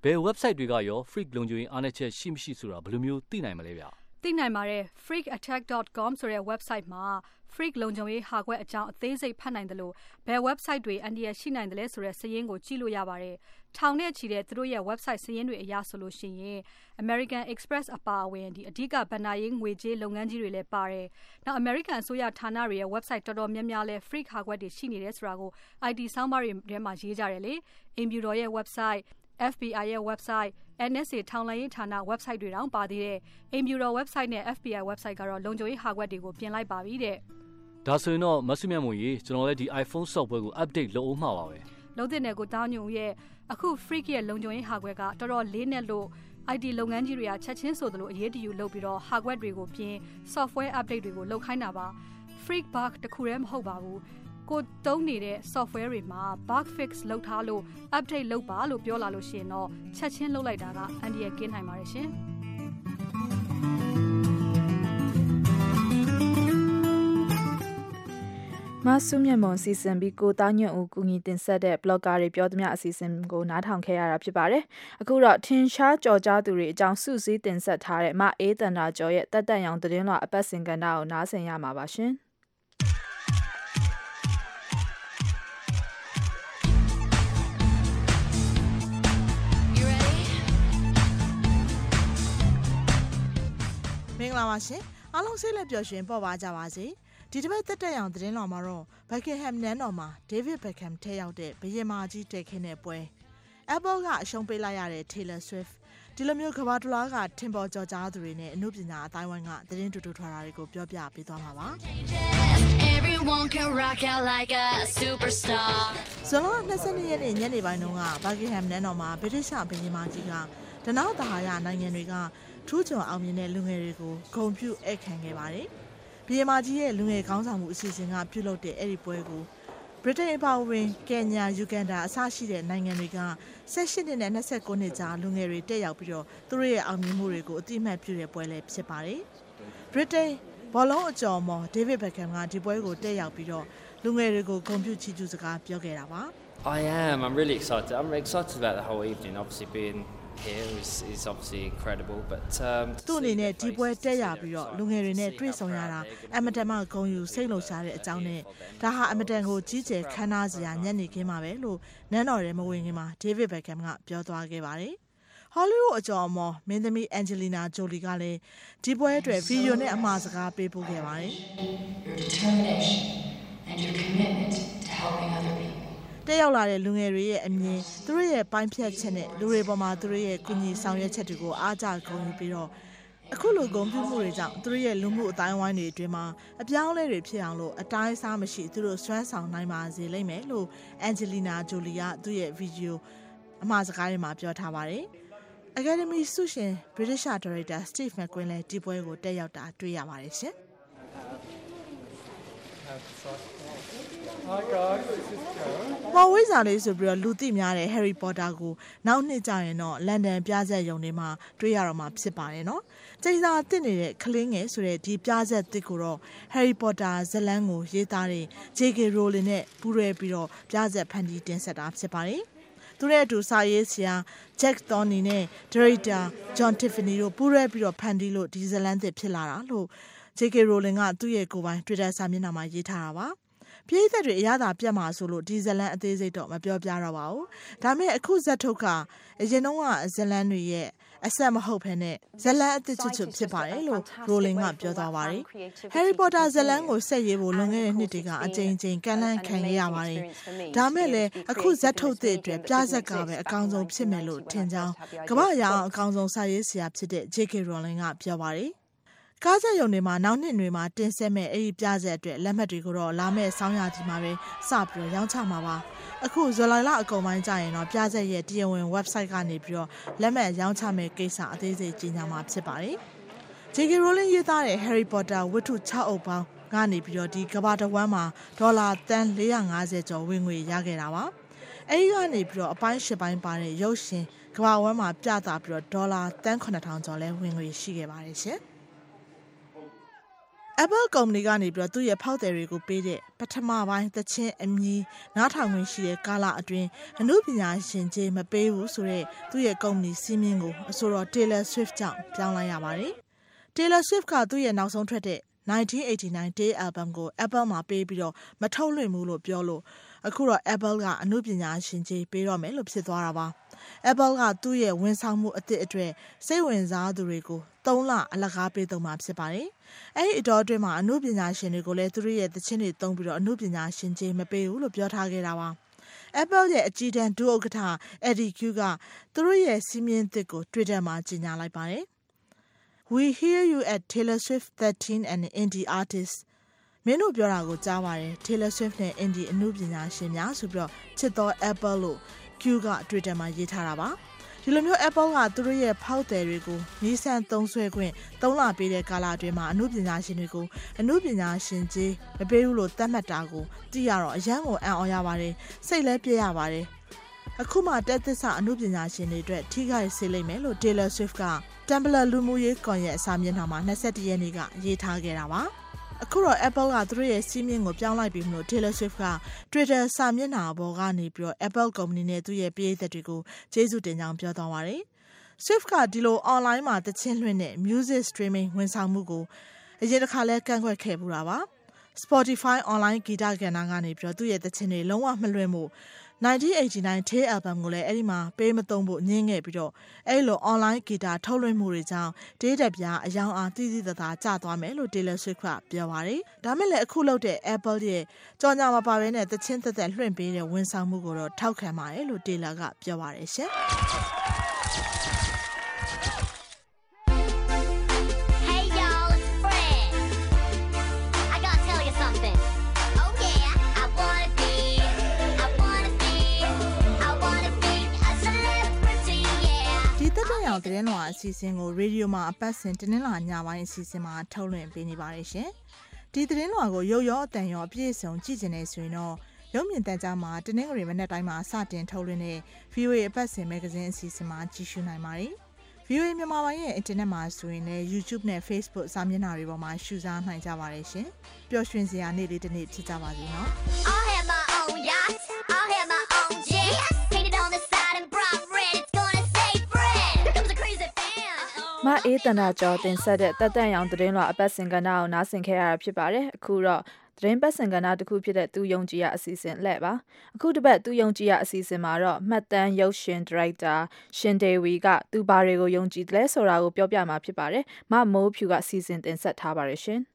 ဘယ် website တွေကရော freak လုံခြုံရေးအားနည်းချက်ရှိမရှိဆိုတာဘယ်လိုမျိုးသိနိုင်မလဲဗျာသိနိုင်ပါတယ် freak attack dot com ဆိုတဲ့ website မှာ freak လုံခြုံရေးဟာကွက်အကြောင်းအသေးစိတ်ဖတ်နိုင်တယ်လို့ဘယ် website တွေအန်ဒီရရှိနိုင်တယ်လဲဆိုတဲ့စာရင်းကိုကြည့်လို့ရပါတယ်ထောင်နဲ့ချီတဲ့သူတို့ရဲ့ website စာရင်းတွေအရဆိုလို့ရှိရင် American Express အပါအဝင်ဒီအဓိကဗဏ္ဍာရေးငွေကြေးလုပ်ငန်းကြီးတွေလည်းပါတယ်နောက် American အစိုးရဌာနတွေရဲ့ website တော်တော်များများလဲ freak ဟာကွက်တွေရှိနေတယ်ဆိုတာကို I T ဆောင်းပါးတွေထဲမှာရေးကြတယ်လေအင်ဗျူတော်ရဲ့ website F B I ရဲ့ website N S A ထောင်လိုင်းရေးဌာန website တွေတောင်ပါသေးတယ်အင်ဗျူတော် website နဲ့ F B I website ကတော့လုံခြုံရေးဟာကွက်တွေကိုပြင်လိုက်ပါပြီတဲ့ဒါဆိုရင်တော့မဆုမြတ်မွန်ကြီးကျွန်တော်လည်းဒီ iPhone software ကို update လုပ်အောင်မှာပါပဲလုံးတဲ့နယ်ကိုတောင်းညုံရဲ့အခု freak ရဲ့လုံခြုံရေးဟာကွက်ကတော်တော်လေးနဲ့လို့ I T လုပ်ငန်းကြီးတွေကချက်ချင်းဆိုသလိုအရေးတယူလုပ်ပြီးတော့ hardware တွေကိုပြင် software update တွေကိုလုပ်ခိုင်းတာပါ freak bug တခုတည်းမဟုတ်ပါဘူးကိုတုံးနေတဲ့ software တွေမှာ bug fix လုပ်ထားလို့ update လုပ်ပါလို့ပြောလာလို့ရှိရင်တော့ချက်ချင်းလုပ်လိုက်တာကအန်ဒီရကင်းနိုင်ပါတယ်ရှင်မဆုမြတ်မွန်စီစဉ်ပြီးကိုသားညွန့်ဦးကူညီတင်ဆက်တဲ့ blogger တွေပြောသမျှအစီအစဉ်ကိုနားထောင်ခဲ့ရတာဖြစ်ပါတယ်။အခုတော့ထင်ရှားကြော်ကြားသူတွေအကြောင်းစုစည်းတင်ဆက်ထားတဲ့မအေးတန်တာကျော်ရဲ့တက်တက်ရောင်သတင်းလွှာအပတ်စဉ်ကဏ္ဍကိုနားဆင်ရမှာပါရှင်။မင်္ဂလာပါရှင်အားလုံးစိတ်လက်ပျော်ရွှင်ပေါ်ပါကြပါစေဒီတစ်ပတ်တက်တက်ရောင်သတင်းတော်မှာတော့ Buckingham နန်းတော်မှာ David Beckham ထည့်ရောက်တဲ့ဘရင်မကြီးတည်ခင်းတဲ့ပွဲ Apple ကအရှုံးပေးလိုက်ရတဲ့ Taylor Swift ဒီလိုမျိုးကမ္ဘာတစ်လားကထင်ပေါ်ကျော်ကြားသူတွေနဲ့အမှုပညာအတိုင်းဝိုင်းကသတင်းတူတူထွာတာတွေကိုပြောပြပေးသွားမှာပါ Everyone can rock out like a superstar ဇွန်လ၂၂ရက်နေ့ညနေပိုင်းတုန်းက Buckingham နန်းတော်မှာဗြိတိရှဘရင်မကြီးကဒနသဟာယနိုင်ငံတွေကထူးချွန်အောင်မြင်တဲ့လူငယ်တွေကိုဂုဏ်ပြုဧည့်ခံခဲ့ပါတယ်ဘီယမာကြီးရဲ့လူငယ်ခေါင်းဆောင်မှုအစီအစဉ်ကပြုလုပ်တဲ့အဲ့ဒီပွဲကိုဗြိတိန်အပါအဝင်ကင်ညာယူဂန်ဒါအစရှိတဲ့နိုင်ငံတွေက၁၈နှစ်နဲ့၂၉နှစ်ကြာလူငယ်တွေတက်ရောက်ပြီးတော့သူတို့ရဲ့အောင်မြင်မှုတွေကိုအတိအမှတ်ပြုတဲ့ပွဲလည်းဖြစ်ပါတယ်ဗြိတိန်ဘောလုံးအကျော်မော်ဒေးဗစ်ဘက်ခမ်ကဒီပွဲကိုတက်ရောက်ပြီးတော့လူငယ်တွေကိုဂုဏ်ပြုချီးကျူးစကားပြောခဲ့တာပါ I am I'm really excited I'm excited about the whole evening obviously being here is is obviously incredible but um သူ့အနေနဲ့ဒီပွဲတက်ရပြီးတော့လူငယ်တွေနဲ့တွေ့ဆုံရတာအမတန်မှဂုဏ်ယူစိတ်လှုပ်ရှားတဲ့အကြောင်းနဲ့ဒါဟာအမတန်ကိုကြီးကျယ်ခမ်းနားစရာညနေခင်းမှာပဲလို့နန်းတော်ရဲမဝင်ခင်မှာဒေးဗစ်ဘက်ခမ်ကပြောသွားခဲ့ပါတယ်ဟောလိဝုဒ်အကျော်အမော်မင်းသမီးအန်ဂျလီနာဂျိုလီကလည်းဒီပွဲအတွက်ဗီဒီယိုနဲ့အမှားစကားပေးပို့ခဲ့ပါတယ် Your determination and your commitment to helping other peopleတက်ရောက်လာတဲ့လူငယ်တွေရဲ့အမြင်သူတို့ရဲ့ပိုင်းဖြတ်ချက်နဲ့လူတွေပေါ်မှာသူတို့ရဲ့ကုညီဆောင်ရွက်ချက်တွေကိုအားကျဂုဏ်ယူပြီးတော့အခုလိုဂုဏ်ပြုမှုတွေကြောင့်သူတို့ရဲ့လူမှုအတိုင်းအဝိုင်းတွေအတွင်းမှာအပြောင်းအလဲတွေဖြစ်အောင်လို့အတိုင်းအစားမရှိသူတို့စွမ်းဆောင်နိုင်ပါစေလိမ့်မယ်လို့အန်ဂျလီနာဂျိုလီကသူ့ရဲ့ဗီဒီယိုအမှားစကားတွေမှာပြောထားပါတယ်။ Academy ဆုရှင် British Director Steve McQueen လည်းဒီပွဲကိုတက်ရောက်တာတွေ့ရပါတယ်ရှင်။ Hi guys, this is Joe. မော်ဝိဇာလေးဆိုပြီးတော့လူသိများတဲ့ Harry Potter ကိုနောက်နှစ်ကျရင်တော့လန်ဒန်ပြဆက်ရုံတွေမှာတွေ့ရတော့မှာဖြစ်ပါတယ်နော်။ကျိန်စာတစ်နေတဲ့ကလင်းငယ်ဆိုတဲ့ဒီပြဆက်တစ်ကိုတော့ Harry Potter ဇာတ်လမ်းကိုရေးသားတဲ့ J K Rowling နဲ့ပူးတွဲပြီးတော့ပြဆက်ဖန်တီးတင်ဆက်တာဖြစ်ပါတယ်။သူရဲ့အတူစာရေးဆရာ Jack Thorne နဲ့ Director John Tiffany တို့ပူးတွဲပြီးတော့ဖန်တီးလို့ဒီဇာတ်လမ်းသစ်ဖြစ်လာတာလို့ J K Rowling ကသူ့ရဲ့ကိုယ်ပိုင် Twitter စာမျက်နှာမှာရေးထားတာပါ။ပြည်သက်တွေအရသာပြတ်မှာဆိုလို့ဒီဇလန်အသေးစိတ်တော့မပြောပြတော့ပါဘူး။ဒါမဲ့အခုဇက်ထုတ်ကအရင်တော့ကဇလန်တွေရဲ့အဆက်မဟုတ်ဘဲနဲ့ဇလန်အသစ်ချွတ်ချွတ်ဖြစ်ပါတယ်လို့ Rowling ကပြောသွားပါတယ်။ Harry Potter ဇလန်ကိုဆက်ရေးဖို့လွန်ခဲ့တဲ့နှစ်တွေကအကြိမ်ကြိမ်ကန့်လန့်ခံခဲ့ရပါတယ်။ဒါမဲ့လည်းအခုဇက်ထုတ်တဲ့အတွက်ပြဇက်ကပဲအကောင်းဆုံးဖြစ်မယ်လို့ထင်ကြောင်းကမ္ဘာ့ရအောင်အကောင်းဆုံးစာရေးဆရာဖြစ်တဲ့ J K Rowling ကပြောပါတယ်။ကားဆက်ရုံတွေမှာနောက်နှစ်တွေမှာတင်ဆက်မဲ့အဲ့ဒီပြဆက်အတွက်လက်မှတ်တွေကိုတော့လာမဲ့ဆောင်းရာသီမှာပဲစပြီးတော့ရောင်းချမှာပါအခုဇူလိုင်လအကုန်ပိုင်းကျရင်တော့ပြဆက်ရဲ့တရားဝင် website ကနေပြီးတော့လက်မှတ်ရောင်းချမဲ့ကိစ္စအသေးစိတ်ကြေညာမှာဖြစ်ပါတယ် J K Rowling ရေးသားတဲ့ Harry Potter ဝတ္ထု၆အုပ်ပေါင်းကနေပြီးတော့ဒီကမ္ဘာတစ်ဝန်းမှာဒေါ်လာတန်၄၅၀ကျော်ဝင်ငွေရခဲ့တာပါအဲ့ဒီကနေပြီးတော့အပိုင်း၈ပိုင်းပါတဲ့ရုပ်ရှင်ကမ္ဘာဝန်းမှာပြသပြီးတော့ဒေါ်လာတန်ခုနှစ်ထောင်ကျော်လဲဝင်ငွေရှိခဲ့ပါတယ်ရှင် Apple ကုမ္ပဏီကနေပြီးတော့သူ့ရဲ့ဖောက်သည်တွေကိုပေးတဲ့ပထမပိုင်းသချင်းအမည်နားထောင်ခွင့်ရှိတဲ့ကာလအတွင်းအမှုပညာရှင်ကြီးမပေးဘူးဆိုတဲ့သူ့ရဲ့ကုမ္ပဏီစီးမင်းကိုအဆိုတော် Taylor Swift ကြောင့်ပြောင်းလိုက်ရပါတယ်။ Taylor Swift ကသူ့ရဲ့နောက်ဆုံးထွက်တဲ့nineteen eighty-nine Day Album ကို Apple မှာပေးပြီးတော့မထုတ်လွှင့်ဘူးလို့ပြောလို့အခုတော့ Apple ကအမှုပညာရှင်ကြီးပေးတော့မယ်လို့ဖြစ်သွားတာပါ။ Apple ကသူ့ရဲ့ဝန်ဆောင်မှုအသစ်အတွက်စိတ်ဝင်စားသူတွေကိုသုံးလအလကားပေးသုံးမှာဖြစ်ပါတယ်။အဲဒီအတော်အတွင်းမှာအမှုပညာရှင်တွေကိုလည်းသူတို့ရဲ့သချင်းတွေသုံးပြီးတော့အမှုပညာရှင်ကြီးမပေးဘူးလို့ပြောထားခဲ့တာပါ။ Apple ရဲ့အကြီးတန်းဒုဥက္ကဋ္ဌ Eddie Q ကသူတို့ရဲ့စီးမြင်သစ်ကို Twitter မှာကြေညာလိုက်ပါတယ်။ We hear you at Taylor Swift thirteen and indie artists မင်းတို့ပြောတာကိုကြားပါတယ် Taylor Swift နဲ့ indie အမှုပညာရှင်များဆိုပြီးတော့ချစ်တော် Apple လို့ Q က Twitter မှာရေးထားတာပါဒီလိုမျိုး Apple ကသူတို့ရဲ့ဖောက်သည်တွေကိုနီးစပ်သုံးဆွဲခွင့်သုံးလပေးတဲ့ကာလအတွင်းမှာအမှုပညာရှင်တွေကိုအမှုပညာရှင်ကြီးမပေးဘူးလို့သတ်မှတ်တာကိုသိရတော့အရန်ကိုအံ့ဩရပါတယ်စိတ်လည်းပြည့်ရပါတယ်အခုမှတက်သစ္စာအမှုပညာရှင်တွေအတွက်ထိခိုက်စေလိမ့်မယ်လို့ Taylor Swift က Tumblr လူမှုရေးကွန်ရက်အစာမျက်နှာမှာtwenty-oneရက်နေ့ကရေးထားခဲ့တာပါအခုတော့ Apple ကသူတို့ရဲ့စီးမြင်ကိုပြောင်းလိုက်ပြီးလို့ Taylor Swift က Twitter စာမျက်နှာပေါ်ကနေပြီးတော့ Apple ကုမ္ပဏီနဲ့သူ့ရဲ့ပရိသတ်တွေကိုကျေးဇူးတင်ကြောင်းပြောသွားပါတယ်။ Swift ကဒီလို online မှာသချင်းလွှင့်တဲ့ music streaming ဝန်ဆောင်မှုကိုအရင်တစ်ခါလဲကန့်ကွက်ခဲ့ပူတာပါ။ Spotify online ဂီတကဏ္ဍကနေပြီးတော့သူ့ရဲ့သချင်းတွေလုံးဝမလွှင့်ဖို့nineteen eighty-nine Day Album ကိုလည်းအဲ့ဒီမှာပေးမသုံးဖို့ညှင်းခဲ့ပြီးတော့အဲ့လို online ဂီတထုတ်လွှင့်မှုတွေကြောင့်ဒေးတက်ပြားအယောင်အားသိသိသာသာကျသွားမယ်လို့ Taylor Swift ကပြောပါတယ်။ဒါမဲ့လည်းအခုလုပ်တဲ့ Apple ရဲ့ကြော်ညာမပါဘဲနဲ့သချင်းသက်သက်လွှင့်ပေးတဲ့ဝန်ဆောင်မှုကိုတော့ထောက်ခံပါတယ်လို့ Taylor ကပြောပါတယ်ရှင်။အောင်သတင်းလွှာအစီအစဉ်ကိုရေဒီယိုမှာအပတ်စဉ်တင်းလာညပိုင်းအစီအစဉ်မှာထုတ်လွှင့်ပေးနေပါတယ်ရှင်။ဒီသတင်းလွှာကိုရုပ်ရောအသံရောအပြည့်အစုံကြည့်နေဆိုရင်တော့ရုပ်မြင်သံကြားမှာတင်းငွေမနေ့တိုင်းမှာစတင်ထုတ်လွှင့်တဲ့ ဗီအိုအေ အပတ်စဉ်မဂ္ဂဇင်းအစီအစဉ်မှာကြည့်ရှုနိုင်ပါတယ်။ ဗီအိုအေမြန်မာပိုင်းရဲ့အင်တာနက်မှာဆိုရင်လည်း YouTube နဲ့ Facebook စာမျက်နှာတွေပေါ်မှာရှုစားနိုင်ကြပါတယ်ရှင်။ပျော်ရွှင်စရာနေ့လေးတစ်နေ့ဖြစ်ကြပါစေနော်။ I'll have my own yacht. I'll have my own jet. Painted on the side and bright red. It's gonna say Fred. Here comes a crazy fan. မအေးတနာကျော်တင်ဆက်တဲ့တက်တန့်ရောင်သတင်းလွှာအပတ်စဉ်ကဏ္ဍကိုနားဆင်ခဲ့ရတာဖြစ်ပါတယ်။အခုတော့သတင်းပတ်စဉ်ကဏ္ဍတစ်ခုဖြစ်တဲ့သူယုံကြည်ရအစီအစဉ်လှည့်ပါအခုတစ်ပတ်သူယုံကြည်ရအစီအစဉ်မှာတော့မှတ်တမ်းရုပ်ရှင်ဒါရိုက်တာရှင်ဒေဝီကသူဘာတွေကိုယုံကြည်တယ်ဆိုတာကိုပြောပြမှာဖြစ်ပါတယ်မမိုးဖြူကစီစဉ်တင်ဆက်ထားပါတယ်ရှင်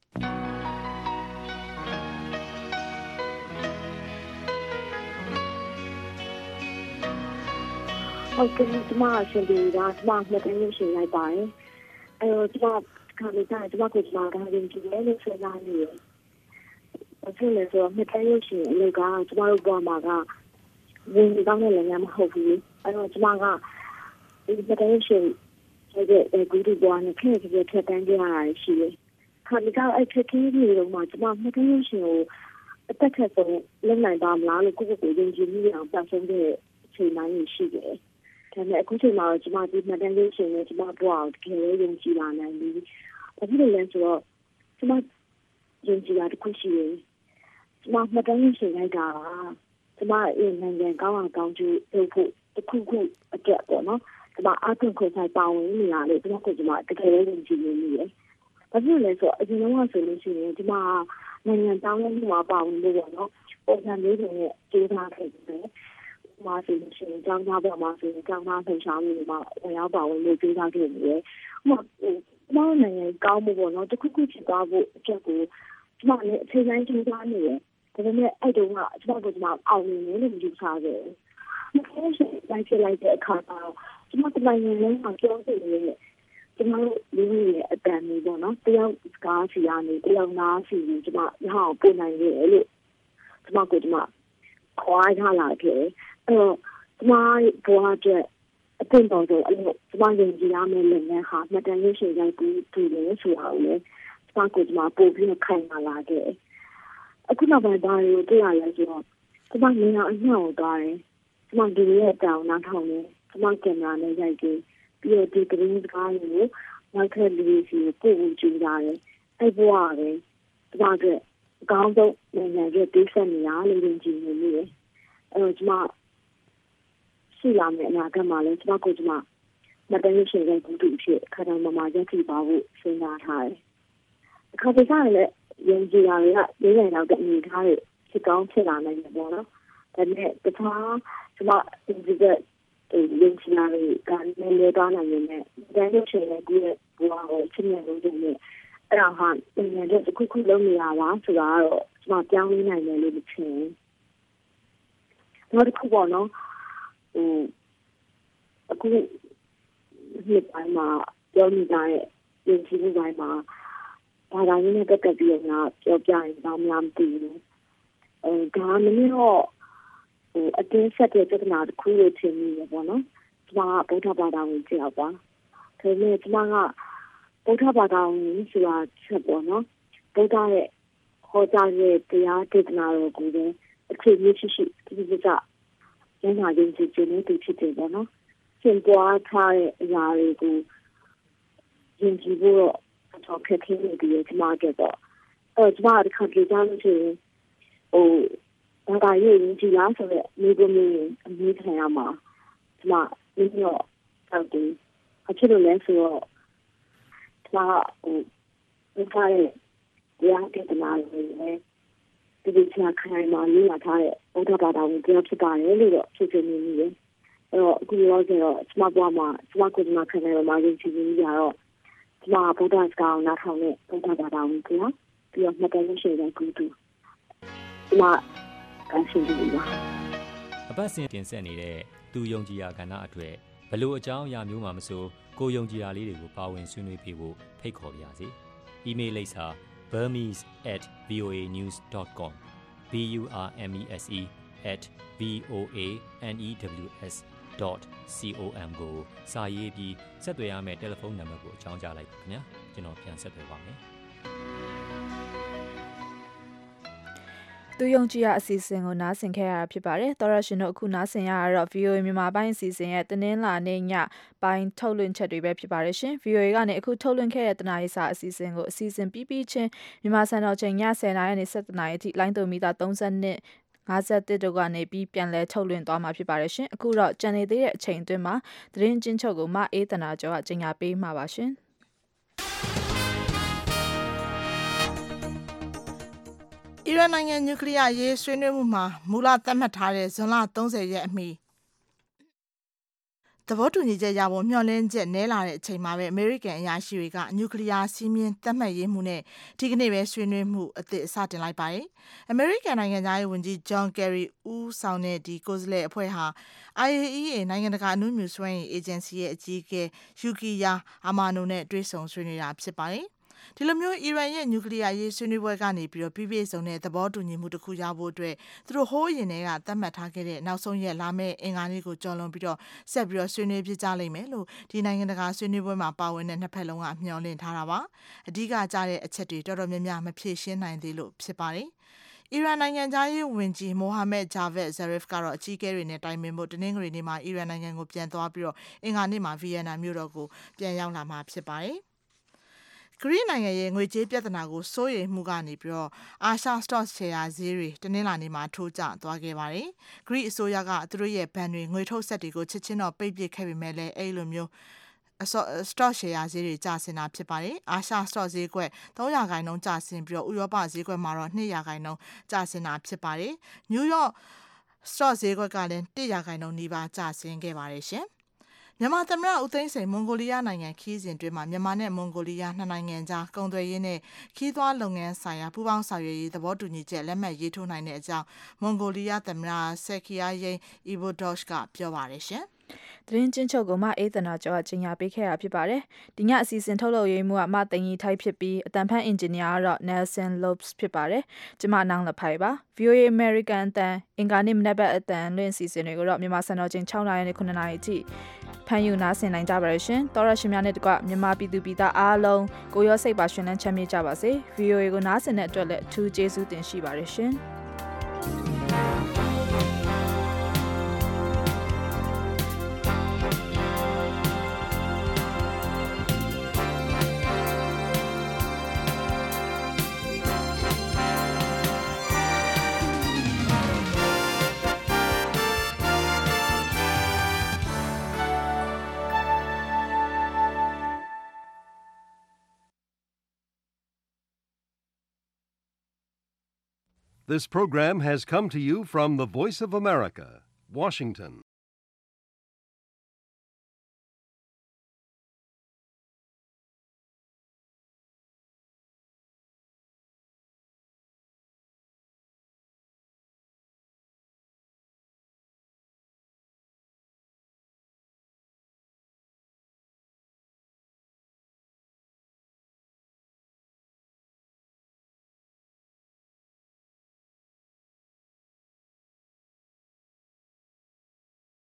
ဟုတ်ကဲ့ဒီမှာရှင်ဒေဝီကဒီမှာမှတ်တမ်းရုပ်ရှင်လိုက်ပါတယ်အဲတော့ဒီမှာခါလေးတိုင်းဒီမှာကိုဒီမှာကယုံကြည်တယ်လို့ဆိုလာနေတယ်အခုလည်းဆိုတော့နှစ်တိုင်းရုပ်ရှင်အလုပ်ကကျမတို့ဘဝမှာကဝင်ကောင်းတဲ့လည်းမဟုတ်ဘူးအဲတော့ကျမကဒီနှစ်တိုင်းရုပ်ရှင်ရဲ့ဂူတူဘဝနဲ့ခင်ဗျားထက်တန်းကြရတာရှိတယ်ခါလေးကအဲ့ထက်ကြီးတွေတော့မှကျမနှစ်တိုင်းရုပ်ရှင်ကိုအသက်ထက်ဆုံးလုံနိုင်ပါမလားလို့ကိုယ့်ကိုယ်ကိုယုံကြည်မိအောင်ပတ်ဆုံးတဲ့အချိန်မှရှိတယ်ဒါပေမဲ့အခုချိန်မှာကျမဒီနှစ်တိုင်းရုပ်ရှင်နဲ့ကျမဘဝကိုတကယ်လို့ယုံကြည်လာနိုင်ပြီဘာဖြစ်လို့လဲဆိုတော့ကျမယုံကြည်တာတစ်ခုရှိတယ်ကျမမှတ်တမ်းရှင်လိုက်တာကျမရဲ့နိုင်ငံကောင်းအောင်ကောင်းကျိုးလုပ်ဖို့တစ်ခုခုအတွက်ပေါ့နော်ကျမအားထုတ်ခွင့်ဆိုင်ပါဝင်နေရလို့ကျမကကျမတကယ်လည်းယုံကြည်နေတယ်။ဘာဖြစ်လဲဆိုတော့အရင်ကဆိုလို့ရှိရင်ကျမနိုင်ငံတောင်းလို့မှာပါဝင်လို့ပေါ့နော်ပုံစံမျိုးတွေနဲ့ကျေးသားခဲ့တယ်။မာဆိုလို့ရှိရင်ကျောင်းသားပေါ်မှာဆိုရင်ကျောင်းသားဆောင်ရှားမှုတွေမှာဝင်ရောက်ပါဝင်လို့ကျေးသားခဲ့တယ်။ဟိုကျမနိုင်ငံကောင်းမှုပေါ့နော်တစ်ခုခုဖြစ်သွားဖို့အတွက်ကိုကျမလည်းအချိန်တိုင်းကြိုးစားနေတယ်ဒါပေမဲ့အဲ့တုန်းကကျမကကျမအောင်နေတယ်လို့ယူဆခဲ့တယ်။ဒီလိုရှိတိုင်းဖြစ်လိုက်တဲ့အခါမှာကျမတမိုင်းလုံးမှာကြောက်နေတယ်ကျမတို့လူတွေရဲ့အတန်တွေပေါ့နော်တယောက်ကားစီကနေတယောက်နားစီကိုကျမရအောင်ပို့နိုင်ခဲ့တယ်လို့ကျမကကျမခွာရလာခဲ့အဲ့တော့ကျမဘဝအတွက်အပြင်ပေါ်ဆိုအဲ့လိုကျမယုံကြည်ရမယ့်လုပ်ငန်းဟာမှတ်တမ်းရုပ်ရှင်ရိုက်ပြီးတူတယ်ဆိုတာကိုလည်းကျမကကျမပို့ပြီးခိုင်မာလာခဲ့အခုနောက်ပိုင်းဘာတွေကိုတွေ့ရလဲဆိုတော့ကျမနေရာအနှံ့ကိုသွားတယ်ကျမဒီရဲ့တောင်နားထောင်တယ်ကျမကင်မရာနဲ့ရိုက်တယ်ပြီးတော့ဒီကလေးစကားတွေကိုနောက်ထပ်လူတွေစီပို့ဖို့ကြိုးစားတယ်အဲအဲ့ဘဝပဲဒီမှာကအကောင်းဆုံးနိုင်ငံရဲ့ဒေသနေရာလို့ယုံကြည်နေတယ်အဲ့တော့ကျွန်မရှိလာမယ့်အနာဂတ်မှာလည်းကျွန်မကိုကျွန်မမတည့်ရှင်တဲ့ဂုဏ်တူဖြစ်ခါတိုင်းမှာမှာရက်ကြည့်ပါဖို့စဉ်းစားထားတယ်အခါကျရင်လည်းယုံကြည်တာတွေကလေးနိုင်တော့တဲ့အနေထားတွေဖြစ်ကောင်းဖြစ်လာနိုင်တယ်ပေါ့နော်ဒါပေမဲ့တခြားကျွန်မဒီကယုံကြည်တာတွေကလည်းလေသွားနိုင်နေတယ်တည့်ရှင်တဲ့ကိုယ့်ဘဝကိုချင်းမြတ်လို့နေအဲ့ဒါဟာနိုင်ငံရဲ့တစ်ခုခုလုံးနေရပါဆိုတာတော့ကျွန်မပြောင်းလဲနိုင်တယ်လို့ထင်တယ်နောက်တစ်ခုပေါ့နော်ဟိုအခုဒီပိုင်းမှာပြောနေတာရဲ့ယုံကြည်မှုပိုင်းမှာဘာသာရေးနဲ့ပတ်သက်ပြီးတော့ပြောပြရင်တော့များမသိဘူးအဲဒါမှမဟုတ်ဟိုအတင်းဆက်တဲ့ပြဿနာတစ်ခုလို့ထင်နေရပေါ့နော်ကျွန်မဗုဒ္ဓဘာသာဝင်ကြောက်ပါဒါပေမဲ့ကျွန်မကဗုဒ္ဓဘာသာဝင်ဆိုတာချက်ပေါ့နော်ဗုဒ္ဓရဲ့ဟောကြားတဲ့တရားဒေသနာတော်ကိုလည်းအခြေအမြစ်ရှိရှိဒီကိစ္စရင်းနာရင်းချခြင်းနဲ့တူဖြစ်တယ်ပေါ့နော်သင်ပွားထားတဲ့အရာတွေကိုယဉ်ကျေးဖို့တော့ခက်ခဲနေတယ်ကျွန်မကတော့အဲကျွန်မဒီခါကြမ်းလို့ရှိရင်ဟိုဘာသာရေးယဉ်ကျေးလားဆိုတော့မိဘမျိုးအမျိုးထိုင်ရမှာကျွန်မဒီတော့တောက်တယ်အချစ်လို့လဲဆိုတော့ကျွန်မဟိုဒီခါရဲ့တရားဒေသနာတွေလည်းဒီလိုချာခိုင်မှာလေ့လာထားတဲ့ဘုရားဘာသာဝင်တရားဖြစ်ပါတယ်လို့တော့ဖြစ်နေနေတယ်အဲ့တော့အခုလောဆယ်တော့ကျွန်မဘွားမှာကျွန်မကိုယ်ကျွန်မခံနေတော့မှရင်းချနေကြတော့ကျွန်မဗုဒ္ဓစကားနားထောင်တဲ့ဘုရားဘာသာဝင်ကပြီးတော့မှတ်တမ်းရှိတဲ့ကုတူကျွန်မကန်ရှင်ဒီပါအပတ်စဉ်တင်ဆက်နေတဲ့သူယုံကြည်ရာကဏ္ဍအတွေ့ဘလို့အကြောင်းအရာမျိုးမှမဆိုကိုယုံကြည်ရာလေးတွေကိုပါဝင်ဆွေးနွေးပေးဖို့ဖိတ်ခေါ်ပါရစေ။ email လိပ်စာ burmese at voanews dot com b u r m e s e at v o a n e w s dot com ကိုစာရေးပြီးဆက်သွယ်ရမယ့်တယ်လီဖုန်းနံပါတ်ကိုအကြောင်းကြားလိုက်ပါခင်ဗျာကျွန်တော်ပြန်ဆက်သွယ်ပါမယ်သူယုံကြည်ရအစီအစဉ်ကိုနားဆင်ခဲ့ရတာဖြစ်ပါတယ်။သောရရှင်တို့အခုနားဆင်ရတာတော့ ဗီအိုအေ မြန်မာပိုင်းအစီအစဉ်ရဲ့တင်းလာနေညပိုင်းထုတ်လွှင့်ချက်တွေပဲဖြစ်ပါတယ်ရှင်။ ဗီအိုအေ ကနေအခုထုတ်လွှင့်ခဲ့တဲ့တနားရီစာအစီအစဉ်ကိုအစီအစဉ်ပြီးပြီးချင်းမြန်မာစံတော်ချိန်ညဆယ်နာရီနဲ့ဆက်နာရီအထိလိုင်းတုံမီတာသုံး၂ ၅၁တို့ကနေပြီးပြန်လဲထုတ်လွှင့်သွားမှာဖြစ်ပါတယ်ရှင်။အခုတော့ကြံနေသေးတဲ့အချိန်အတွင်းမှာသတင်းချင်းချုပ်ကိုမအေးတနာကျော်ကကြီးညာပေးမှာပါရှင်။အီရန်နိုင်ငံနျူကလ িয়ার ရေးဆွေးနွေးမှုမှာမူလသတ်မှတ်ထားတဲ့ဇွန်လသုံးဆယ်ရက်အမီသဘောတူညီချက်ရဖို့မျှော်လင့်ချက်နည်းလာတဲ့အချိန်မှာပဲအမေရိကန်အရာရှိတွေကနျူကလ িয়ার စီးမြင်သတ်မှတ်ရေးမှုနဲ့ဒီကနေ့ပဲဆွေးနွေးမှုအသစ်အစတင်လိုက်ပါတယ်။အမေရိကန်နိုင်ငံသားရေးဝန်ကြီးဂျွန်ကယ်ရီဦးဆောင်တဲ့ဒီကိုယ်စားလှယ်အဖွဲ့ဟာ I A E A နိုင်ငံတကာအနုမြူစွမ်းအင်အေဂျင်စီရဲ့အကြီးအကဲယူကီယာအာမာနိုနဲ့တွေ့ဆုံဆွေးနွေးတာဖြစ်ပါတယ်။ဒီလိုမျိုးအီရန်ရဲ့နျူကလ িয়ার ရေးဆွေးနွေးပွဲကနေပြီးတော့ပြည့်ပြည့်စုံတဲ့သဘောတူညီမှုတစ်ခုရဖို့အတွက်သူတို့ဟိုးရင်တွေကသတ်မှတ်ထားခဲ့တဲ့နောက်ဆုံးရက်လာမယ့်အင်္ဂါနေ့ကိုကြော်လွန်ပြီးတော့ဆက်ပြီးတော့ဆွေးနွေးပြကြလိမ့်မယ်လို့ဒီနိုင်ငံတကာဆွေးနွေးပွဲမှာပါဝင်တဲ့နှစ်ဖက်လုံးကမျှော်လင့်ထားတာပါအဓိကကြားတဲ့အချက်တွေတော်တော်များများမဖြေရှင်းနိုင်သေးလို့ဖြစ်ပါတယ်အီရန်နိုင်ငံသားရေးဝန်ကြီးမိုဟာမက်ဂျာဗက်ဇာရစ်ကတော့အကြီးအကဲတွေနဲ့တိုင်ပင်ဖို့တနင်္ဂနွေနေ့မှာအီရန်နိုင်ငံကိုပြန်သွားပြီးတော့အင်္ဂါနေ့မှာဗီယက်နမ်မြို့တော်ကိုပြန်ရောက်လာမှာဖြစ်ပါတယ်ဂရိနိုင်ငံရဲ့ငွေကြေးပြဿနာကိုစိုးရိမ်မှုကနေပြီးတော့အာရှစတော့ရှယ်ယာဈေးတွေတနင်္လာနေ့မှာထိုးကျသွားခဲ့ပါတယ်။ဂရိအစိုးရကသူတို့ရဲ့ဘဏ်တွေငွေထုတ်ဆက်တွေကိုချက်ချင်းတော့ပိတ်ပစ်ခဲ့ပေမဲ့လည်းအဲ့လိုမျိုးစတော့ရှယ်ယာဈေးတွေကျဆင်းတာဖြစ်ပါတယ်။အာရှစတော့ဈေးကွက်သုံးရာခိုင်နှုန်းကျဆင်းပြီးတော့ဥရောပဈေးကွက်မှာတော့နှစ်ရာခိုင်နှုန်းကျဆင်းတာဖြစ်ပါတယ်။နယူးယောက်စတော့ဈေးကွက်ကလည်းတစ်ရာခိုင်နှုန်းနီးပါးကျဆင်းခဲ့ပါတယ်ရှင်။မြန်မာသမ္မတဦးသိန်းစိန်မွန်ဂိုလီးယားနိုင်ငံခီးစဉ်တွင်မှာမြန်မာနဲ့မွန်ဂိုလီးယားနှစ်နိုင်ငံကြားကုန်သွယ်ရေးနဲ့ခီးသွွားလုပ်ငန်းဆိုင်ရာပူးပေါင်းဆောင်ရွက်ရေးသဘောတူညီချက်လက်မှတ်ရေးထိုးနိုင်တဲ့အကြောင်းမွန်ဂိုလီးယားသမ္မတဆက်ခီယာယိန်အီဘိုဒေါ့ချ်ကပြောပါတယ်ရှင်။သတင်းချင်းချုပ်ကိုမအေးသနာကျော်ကကြီးညာပေးခဲ့တာဖြစ်ပါတယ်။ဒီညအစီအစဉ်ထုတ်လုပ်ရေးမှုကမသိင်ကြီးထိုက်ဖြစ်ပြီးအတန်ဖန်အင်ဂျင်နီယာကတော့ Nelson Lopes ဖြစ်ပါတယ်။ကျမနောင်လဖိုင်ပါ။ V O A American အတန်အင်္ဂါနေ့မနက်ဘက်အတန်လွှင့်အစီအစဉ်တွေကိုတော့မြန်မာစံတော်ချိန်၆နာရီနဲ့၇နာရီအထိဖန်ယူနာဆင်နိုင်ကြပါရရှင်။သောရရှင်များနဲ့တကွမြန်မာပြည်သူပြည်သားအားလုံးကိုရောစိတ်ပါရှင်လန်းချမ်းမြေ့ကြပါစေ။ V O A ကိုနားဆင်တဲ့အတွက်လည်းအထူးကျေးဇူးတင်ရှိပါရရှင်။ This program has come to you from the Voice of America, Washington.